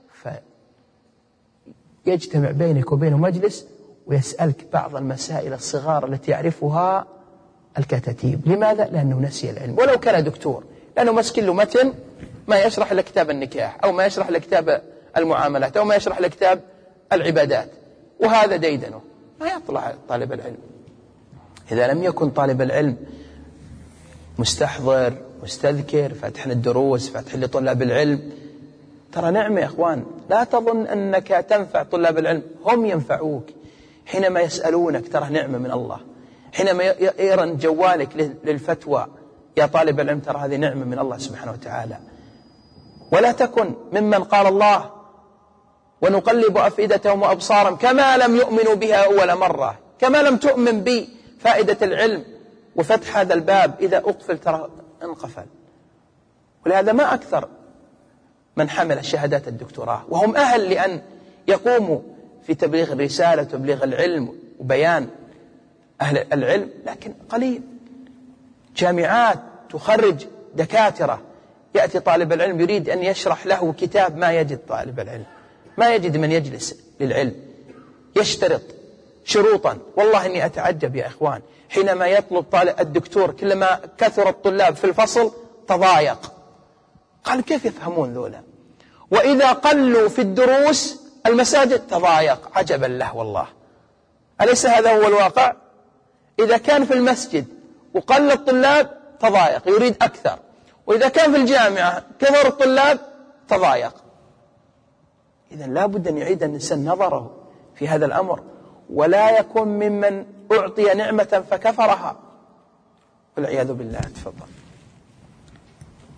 يجتمع بينك وبينه مجلس ويسألك بعض المسائل الصغار التي يعرفها الكتاتيب. لماذا؟ لأنه نسي العلم. ولو كان دكتور، لأنه مسكين له متن ما يشرح لكتاب النكاح أو ما يشرح لكتاب المعاملات أو ما يشرح لكتاب العبادات، وهذا ديدنه ما يطلع طالب العلم. إذا لم يكن طالب العلم مستحضر مستذكر فاتح الدروس فاتح لطلاب العلم، ترى نعمة يا أخوان. لا تظن أنك تنفع طلاب العلم، هم ينفعوك حينما يسألونك، ترى نعمة من الله. حينما يرن جوالك للفتوى يا طالب العلم، ترى هذه نعمة من الله سبحانه وتعالى. ولا تكن ممن قال الله ونقلب أفئدتهم وأبصارهم كما لم يؤمنوا بها أول مرة، كما لم تؤمن بي فائدة العلم وفتح هذا الباب إذا أقفل ترى انقفل. ولهذا ما أكثر من حمل شهادات الدكتوراه وهم أهل لأن يقوموا في تبليغ الرسالة وتبليغ العلم وبيان أهل العلم، لكن قليل. جامعات تخرج دكاترة، يأتي طالب العلم يريد أن يشرح له كتاب ما يجد طالب العلم، ما يجد من يجلس للعلم، يشترط شروطا. والله إني أتعجب يا إخوان حينما يطلب طالب الدكتور كلما كثر الطلاب في الفصل تضايق. قال كيف يفهمون ذولا؟ وإذا قلوا في الدروس المساجد تضايق. عجبا له والله، أليس هذا هو الواقع؟ إذا كان في المسجد وقل الطلاب تضايق يريد أكثر، وإذا كان في الجامعة كثر الطلاب تضايق. إذن لا بد أن يعيد الإنسان نظره في هذا الأمر، ولا يكون ممن أعطي نعمة فكفرها والعياذ بالله. تفضل.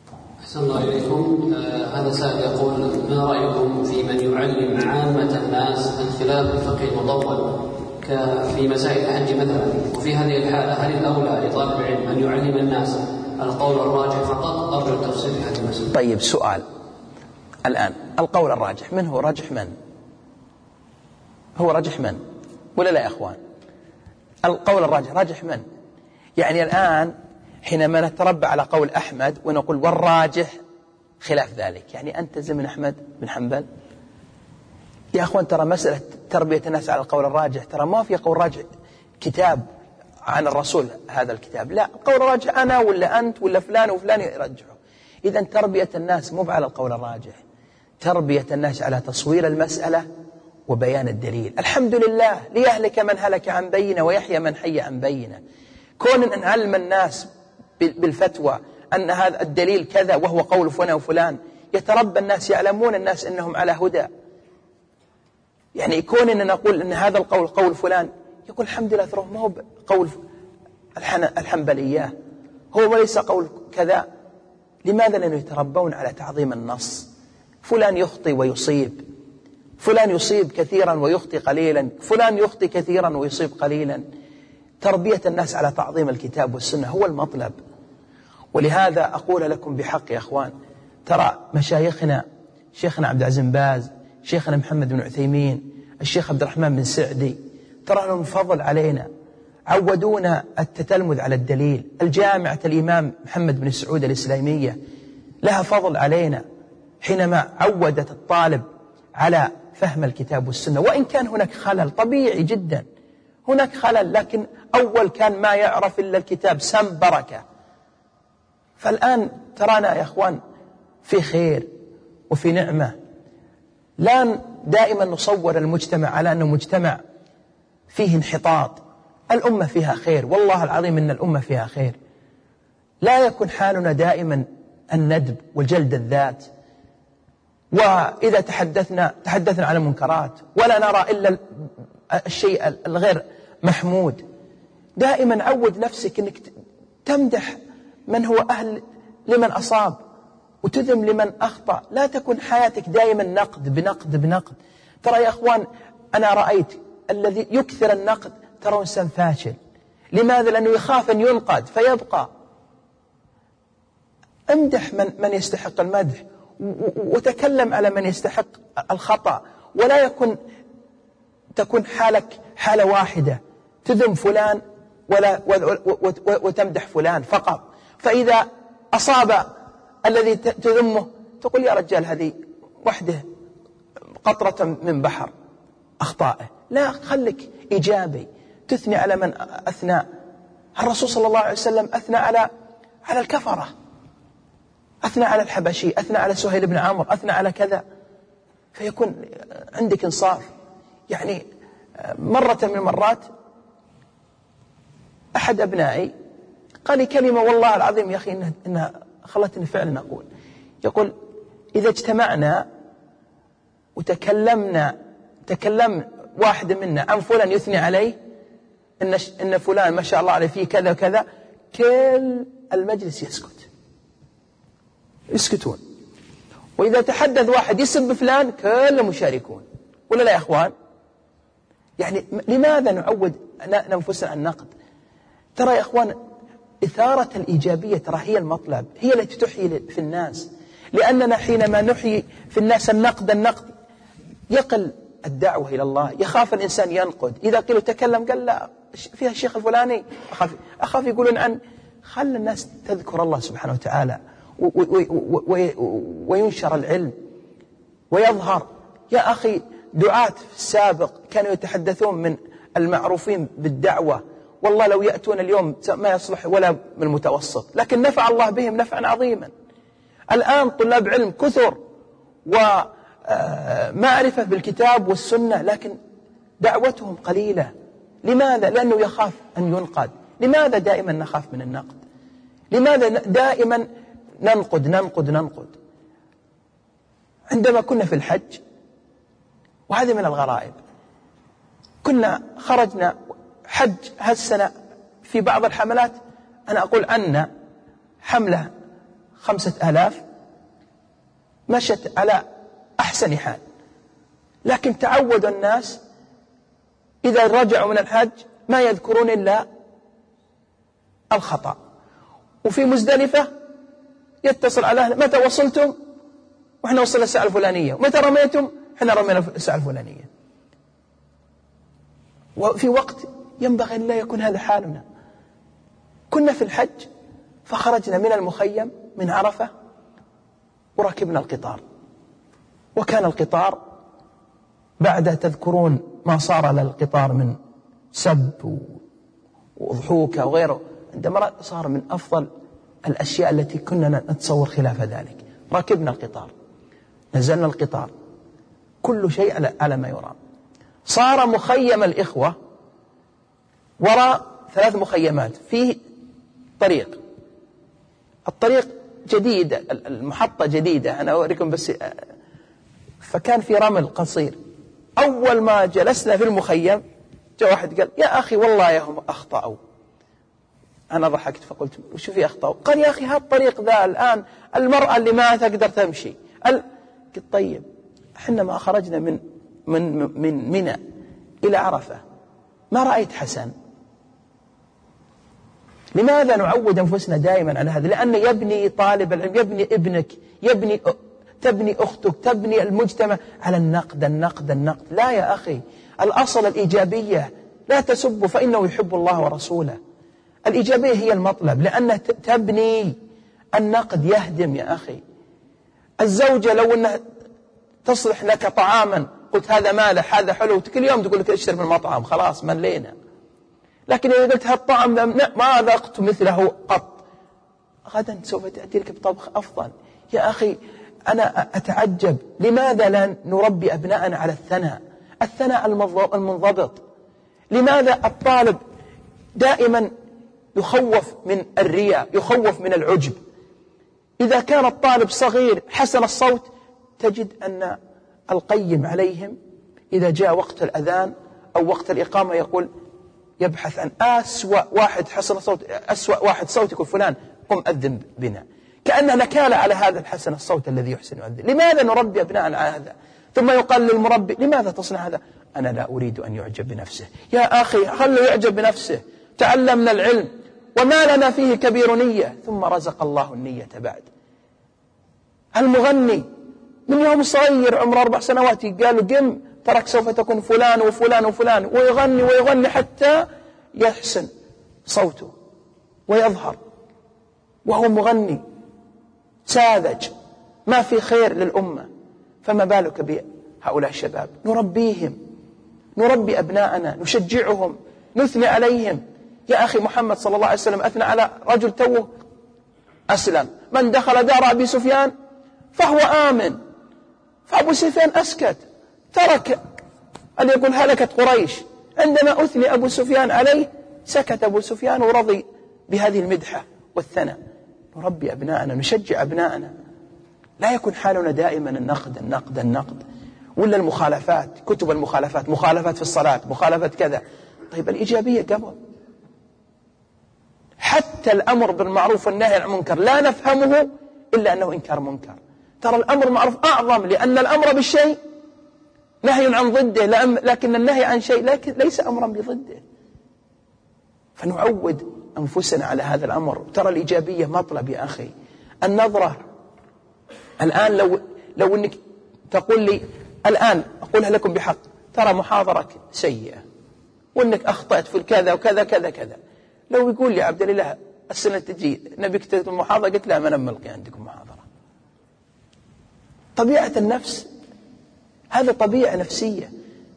أحسن الله إليكم. هذا سائل يقول: ما رأيكم في من يعلم عامة الناس الخلاف الفقهي المطول في مسائل الحج مثلا؟ وفي هذه الحالة هل الأولى لطالب العلم أن يعلم الناس القول الراجح فقط أو التفصيل في هذه المسألة؟ طيب، سؤال الآن: القول الراجح من هو راجح من؟ هو راجح من؟ ولا لا يا أخوان؟ القول الراجح راجح من؟ يعني الآن حينما نتربى على قول أحمد ونقول والراجح خلاف ذلك، يعني أنت من أحمد بن حنبل؟ يا أخوان، ترى مسألة تربية الناس على القول الراجح ترى ما في قول راجح كتاب عن الرسول، هذا الكتاب لا، القول الراجح أنا ولا أنت ولا فلان وفلان يرجحه. إذن تربية الناس مو على القول الراجح، تربية الناس على تصوير المسألة وبيان الدليل. الحمد لله ليهلك من هلك عن بينة ويحيى من حي عن بينة. كون أن علم الناس بالفتوى أن هذا الدليل كذا وهو قول فلان وفلان، يتربى الناس، يعلمون الناس أنهم على هدى. يعني يكون أن نقول أن هذا القول قول فلان، يقول الحمد لله ترى ما هو قول الحنبلية، هو وليس قول كذا. لماذا؟ لأنه يتربون على تعظيم النص. فلان يخطي ويصيب، فلان يصيب كثيرا ويخطي قليلا، فلان يخطي كثيرا ويصيب قليلا. تربية الناس على تعظيم الكتاب والسنة هو المطلب. ولهذا أقول لكم بحق يا أخوان، ترى مشايخنا، شيخنا عبد العزيز بن باز، شيخنا محمد بن عثيمين، الشيخ عبد الرحمن بن سعدي، ترى لهم فضل علينا، عودونا التتلمذ على الدليل. الجامعة الإمام محمد بن سعود الإسلامية لها فضل علينا حينما عودت الطالب على فهم الكتاب والسنة. وإن كان هناك خلل طبيعي جدا، هناك خلل، لكن أول كان ما يعرف إلا الكتاب سم بركة. فالآن ترانا يا أخوان في خير وفي نعمة. لا دائما نصور المجتمع على أنه مجتمع فيه انحطاط. الأمة فيها خير، والله العظيم إن الأمة فيها خير. لا يكون حالنا دائما الندب والجلد الذات، وإذا تحدثنا عن المنكرات ولا نرى إلا الشيء الغير محمود. دائما عود نفسك أنك تمدح من هو أهل لمن أصاب وتذم لمن أخطأ. لا تكون حياتك دائما نقد بنقد بنقد. ترى يا أخوان، أنا رأيت الذي يكثر النقد ترى إنسان فاشل. لماذا؟ لأنه يخاف أن ينقد فيبقى. امدح من يستحق المدح، وتكلم على من يستحق الخطأ، ولا تكون حالك حالة واحدة، تذم فلان وتمدح فلان فقط. فإذا أصاب الذي تذمه تقول يا رجال هذه وحده قطرة من بحر أخطائه. لا، خلك إيجابي، تثني على من أثنى. الرسول صلى الله عليه وسلم أثنى على الكفرة، أثنى على الحبشي، أثنى على سهيل بن عمرو، أثنى على كذا. فيكون عندك إنصاف. يعني مرة من المرات أحد أبنائي قال لي كلمة والله العظيم يا أخي إنها خلتني فعلا أقول. يقول: إذا اجتمعنا وتكلم واحد منا عن فلان يثني عليه إن فلان ما شاء الله عليه فيه كذا وكذا، كل المجلس يسكتون. وإذا تحدث واحد يسب فلان كلهم مشاركون. ولا لا يا أخوان؟ يعني لماذا نعود ننفسنا على النقد؟ ترى يا أخوان، إثارة الإيجابية ترى هي المطلب، هي التي تحيي في الناس. لأننا حينما نحيي في الناس النقد يقل الدعوة إلى الله. يخاف الإنسان ينقد. إذا قيل تكلم قال لا فيها الشيخ الفلاني، أخاف يقولون عن. خلى الناس تذكر الله سبحانه وتعالى وينشر العلم ويظهر. يا أخي، دعاة في السابق كانوا يتحدثون من المعروفين بالدعوة، والله لو يأتون اليوم ما يصلح ولا من المتوسط، لكن نفع الله بهم نفعا عظيما. الآن طلاب علم كثر ومعرفة بالكتاب والسنة، لكن دعوتهم قليلة. لماذا؟ لأنه يخاف أن ينقد. لماذا دائما نخاف من النقد؟ لماذا دائما ننقد؟ عندما كنا في الحج، وهذه من الغرائب، كنا خرجنا حج هالسنة في بعض الحملات. أنا أقول عنا حملة 5000 مشت على أحسن حال، لكن تعود الناس إذا رجعوا من الحج ما يذكرون إلا الخطأ. وفي مزدلفة يتصل على أهله: متى وصلتم؟ وإحنا وصلنا الساعة الفلانية. ومتى رميتم؟ إحنا رمينا الساعة الفلانية. وفي وقت ينبغي أن لا يكون هذا حالنا. كنا في الحج فخرجنا من المخيم من عرفة وركبنا القطار، وكان القطار بعد تذكرون ما صار للقطار من سب وضحوكة وغيره، عندما صار من أفضل الأشياء التي كنا نتصور خلاف ذلك. ركبنا القطار، نزلنا القطار، كل شيء على ما يرام. صار مخيم الإخوة وراء 3 مخيمات، فيه طريق، الطريق جديد، المحطة جديدة، أنا أوريكم بس. فكان في رمل قصير. أول ما جلسنا في المخيم جاء واحد قال: يا أخي والله يا هم أخطأوا. أنا ضحكت فقلت: وشو في أخطأوا؟ قال: يا أخي هذا الطريق ذا الآن المرأة اللي ما تقدر تمشي. قلت: طيب إحنا ما خرجنا من منى إلى عرفة ما رأيت حسن؟ لماذا نعود أنفسنا دائما على هذا؟ لأن يبني طالب العلم، يبني ابنك، تبني أختك، تبني المجتمع على النقد النقد النقد. لا يا أخي، الأصل الإيجابية. لا تسبوا فإنه يحب الله ورسوله. الإيجابية هي المطلب، لأنها تبني. النقد يهدم يا أخي. الزوجة لو أنها تصلح لك طعاما قلت هذا مالح هذا حلو، كل يوم تقول لك اشتري من المطعم، خلاص ملينا. لكن إذا قلت هالطعم ما ذقت مثله قط، غدا سوف تأتي لك بطبخ أفضل. يا أخي أنا أتعجب لماذا لا نربي أبناءنا على الثناء المنضبط. لماذا الطالب دائما يخوف من الرياء، يخوف من العجب؟ إذا كان الطالب صغير حسن الصوت تجد أن القيم عليهم إذا جاء وقت الأذان أو وقت الإقامة يقول يبحث عن أسوأ واحد حسن الصوت، أسوأ واحد صوت، يقول فلان قم أذن بنا، كأنه نكال على هذا الحسن الصوت الذي يحسن يؤذن. لماذا نربي أبناءنا على هذا؟ ثم يقال للمربي: لماذا تصنع هذا؟ أنا لا أريد أن يعجب بنفسه. يا أخي خلوا يعجب بنفسه، تعلمنا العلم وما لنا فيه كبير نية، ثم رزق الله النية بعد. المغني من يوم صغير عمره 4 سنوات قالوا قم ترك سوف تكون فلان وفلان وفلان، ويغني ويغني حتى يحسن صوته ويظهر وهو مغني ساذج ما في خير للأمة. فما بالك بهؤلاء الشباب؟ نربيهم، نربي أبناءنا، نشجعهم، نثني عليهم. يا أخي محمد صلى الله عليه وسلم أثنى على رجل توه أسلم: من دخل دار أبي سفيان فهو آمن. فأبو سفيان أسكت، ترك أن يقول هلكت قريش. عندما أثني أبو سفيان عليه سكت أبو سفيان ورضي بهذه المدحة والثناء. نربي أبناءنا، نشجع أبناءنا، لا يكون حالنا دائما النقد النقد النقد، ولا المخالفات، كتب المخالفات، مخالفات في الصلاة، مخالفات كذا. طيب الإيجابية قبل. حتى الأمر بالمعروف والنهي عن المنكر لا نفهمه إلا أنه إنكار منكر. ترى الأمر بالمعروف أعظم، لأن الأمر بالشيء نهي عن ضده، لكن النهي عن شيء ليس أمرا بضده. فنعود أنفسنا على هذا الأمر. ترى الإيجابية مطلب يا أخي. النظرة الآن لو أنك تقول لي الآن أقولها لكم بحق، ترى محاضرك سيئة وأنك أخطأت في كذا وكذا كذا كذا، لو يقول لي عبد الله السنة تجي نبيك تكتب محاضرة، قلت لا ما نملقي عندكم محاضرة. طبيعة النفس، هذا طبيعة نفسية.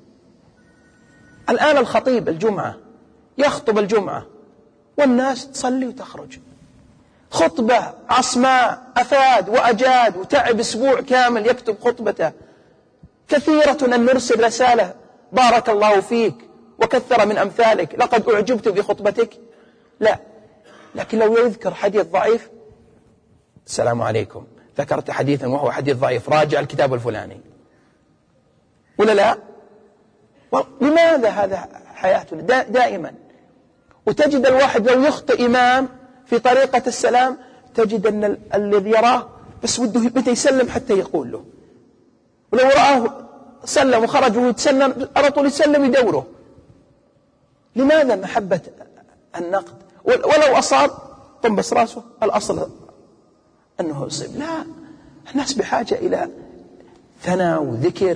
الآن الخطيب الجمعة يخطب الجمعة والناس تصلي وتخرج، خطبة عصماء، أفاد وأجاد وتعب أسبوع كامل يكتب خطبته. كثيرة أن نرسل رسالة بارك الله فيك وكثر من أمثالك، لقد أعجبت بخطبتك. لا، لكن لو يذكر حديث ضعيف: السلام عليكم، ذكرت حديثا وهو حديث ضعيف، راجع الكتاب الفلاني، ولا لا؟ لماذا هذا حياتنا دائما؟ وتجد الواحد لو يخطئ إمام في طريقة السلام تجد أن الذي يراه بس وده متى يسلم حتى يقول له، ولو رآه سلم وخرج ويتسلم على طول يسلم يدوره. لماذا محبة النقد؟ ولو أصاب طنبس راسه، الأصل أنه يصيب. لا، الناس بحاجة إلى ثناء وذكر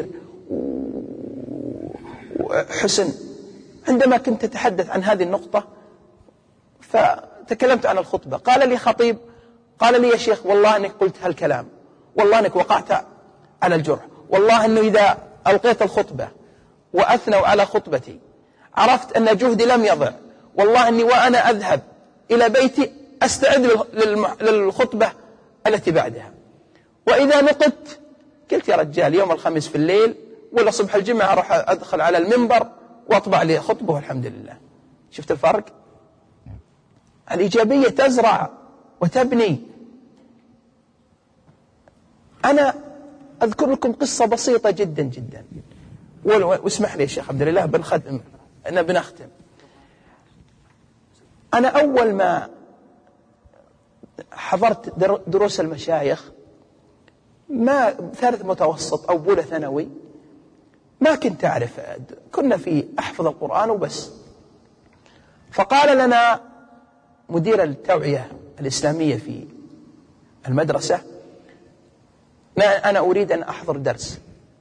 وحسن. عندما كنت أتحدث عن هذه النقطة فتكلمت عن الخطبة، قال لي خطيب، قال لي يا شيخ والله أنك قلت هالكلام، والله أنك وقعت على الجرح، والله أنه إذا ألقيت الخطبة وأثنوا على خطبتي عرفت أن جهدي لم يضع، والله أني وأنا أذهب إلى بيتي أستعد للخطبة التي بعدها، وإذا نقدت قلت يا رجال يوم الخميس في الليل ولا صبح الجمعة أروح أدخل على المنبر وأطبع لي خطبة والحمد لله. شفت الفرق؟ الإيجابية تزرع وتبني. أنا أذكر لكم قصة بسيطة جدا جدا، واسمح لي يا شيخ عبد الله بنختم. أنا أول ما حضرت دروس المشايخ، ما ثالث متوسط أو بولى ثانوي، ما كنت أعرف، كنا في أحفظ القرآن وبس. فقال لنا مدير التوعية الإسلامية في المدرسة أنا أريد أن أحضر درس،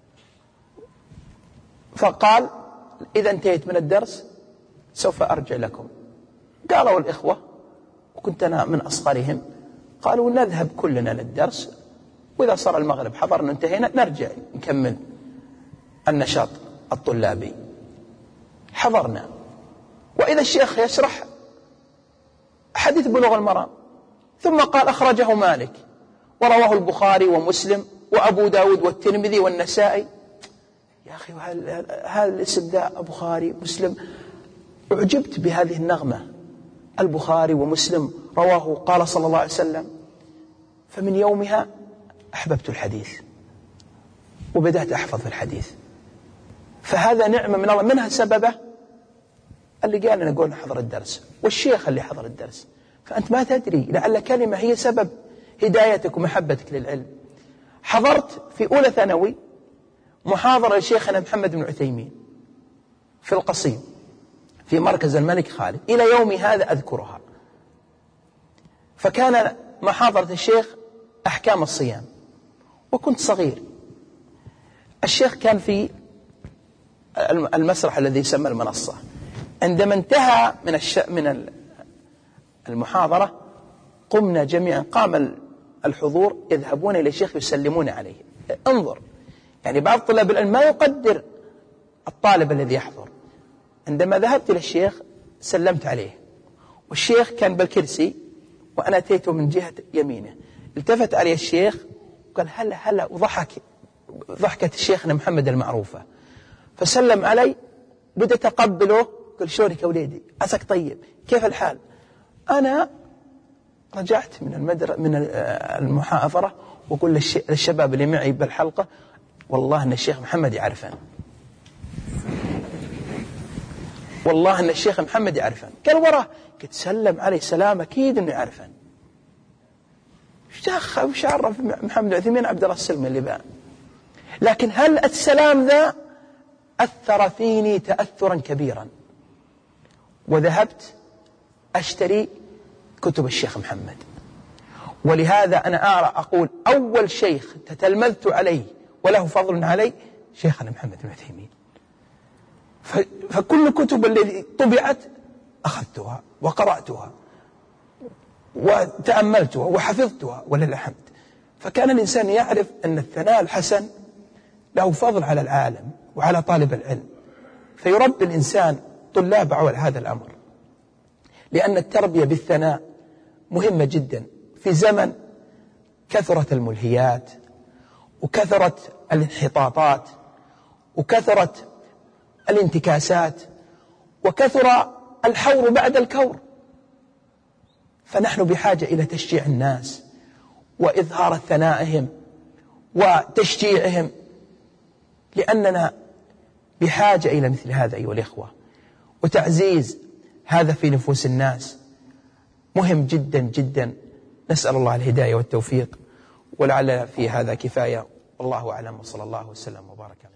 فقال إذا انتهيت من الدرس سوف أرجع لكم. قالوا الإخوة، وكنت أنا من أصغرهم، قالوا نذهب كلنا للدرس، وإذا صار المغرب حضرنا انتهينا نرجع نكمل النشاط الطلابي. حضرنا، وإذا الشيخ يشرح حديث بلوغ المرام، ثم قال أخرجه مالك ورواه البخاري ومسلم وأبو داود والترمذي والنسائي. يا أخي هذا الاسم ذا البخاري مسلم، أعجبت بهذه النغمة، البخاري ومسلم رواه قال صلى الله عليه وسلم. فمن يومها أحببت الحديث وبدأت أحفظ في الحديث. فهذا نعمة من الله، منها سببه اللي قال نقول نحضر الدرس والشيخ اللي حضر الدرس. فأنت ما تدري، لعل كلمة هي سبب هدايتك ومحبتك للعلم. حضرت في أولى ثانوي محاضرة لشيخنا محمد بن عثيمين في القصيم في مركز الملك خالد، إلى يومي هذا أذكرها. فكان محاضرة الشيخ أحكام الصيام، وكنت صغير. الشيخ كان في المسرح الذي يسمى المنصة. عندما انتهى من المحاضرة قمنا جميعا، قام الحضور يذهبون إلى الشيخ يسلمون عليه. انظر، يعني بعض طلاب العلم ما يقدر الطالب الذي يحضر. عندما ذهبت إلى الشيخ سلمت عليه، والشيخ كان بالكرسي وأنا أتيته من جهة يمينه. التفت علي الشيخ وقال هلا هلا، وضحك ضحكة شيخنا محمد المعروفة. فسلم علي، بدأت أقبله، قال شلونك يا وليدي، عساك طيب، كيف الحال؟ أنا رجعت من المحاضرة وقل للشباب اللي معي بالحلقة والله أن الشيخ محمد يعرفان، والله أن الشيخ محمد يعرفان. قال وراه، قلت سلم علي سلام أكيد أنه يعرفان. وش عرف محمد عثيمين عبد الله السلمي اللي بقى. لكن هل السلام ذا أثر فيني تأثرا كبيرا، وذهبت أشتري كتب الشيخ محمد. ولهذا أنا أقول أول شيخ تتلمذت عليه وله فضل علي شيخنا محمد بن عثيمين. فكل كتب التي طبعت أخذتها وقرأتها وتأملتها وحفظتها ولله الحمد. فكان الإنسان يعرف أن الثناء الحسن له فضل على العالم وعلى طالب العلم، فيربي الإنسان طلاب على هذا الأمر. لأن التربية بالثناء مهمة جدا في زمن كثرت الملهيات وكثرت الانحطاطات وكثرت الانتكاسات وكثر الحور بعد الكور. فنحن بحاجة إلى تشجيع الناس وإظهار ثنائهم وتشجيعهم، لأننا بحاجة إلى مثل هذا أيها الإخوة، وتعزيز هذا في نفوس الناس مهم جدا جدا. نسأل الله الهداية والتوفيق، ولعل في هذا كفاية، والله أعلم، وصلى الله وسلم وبارك على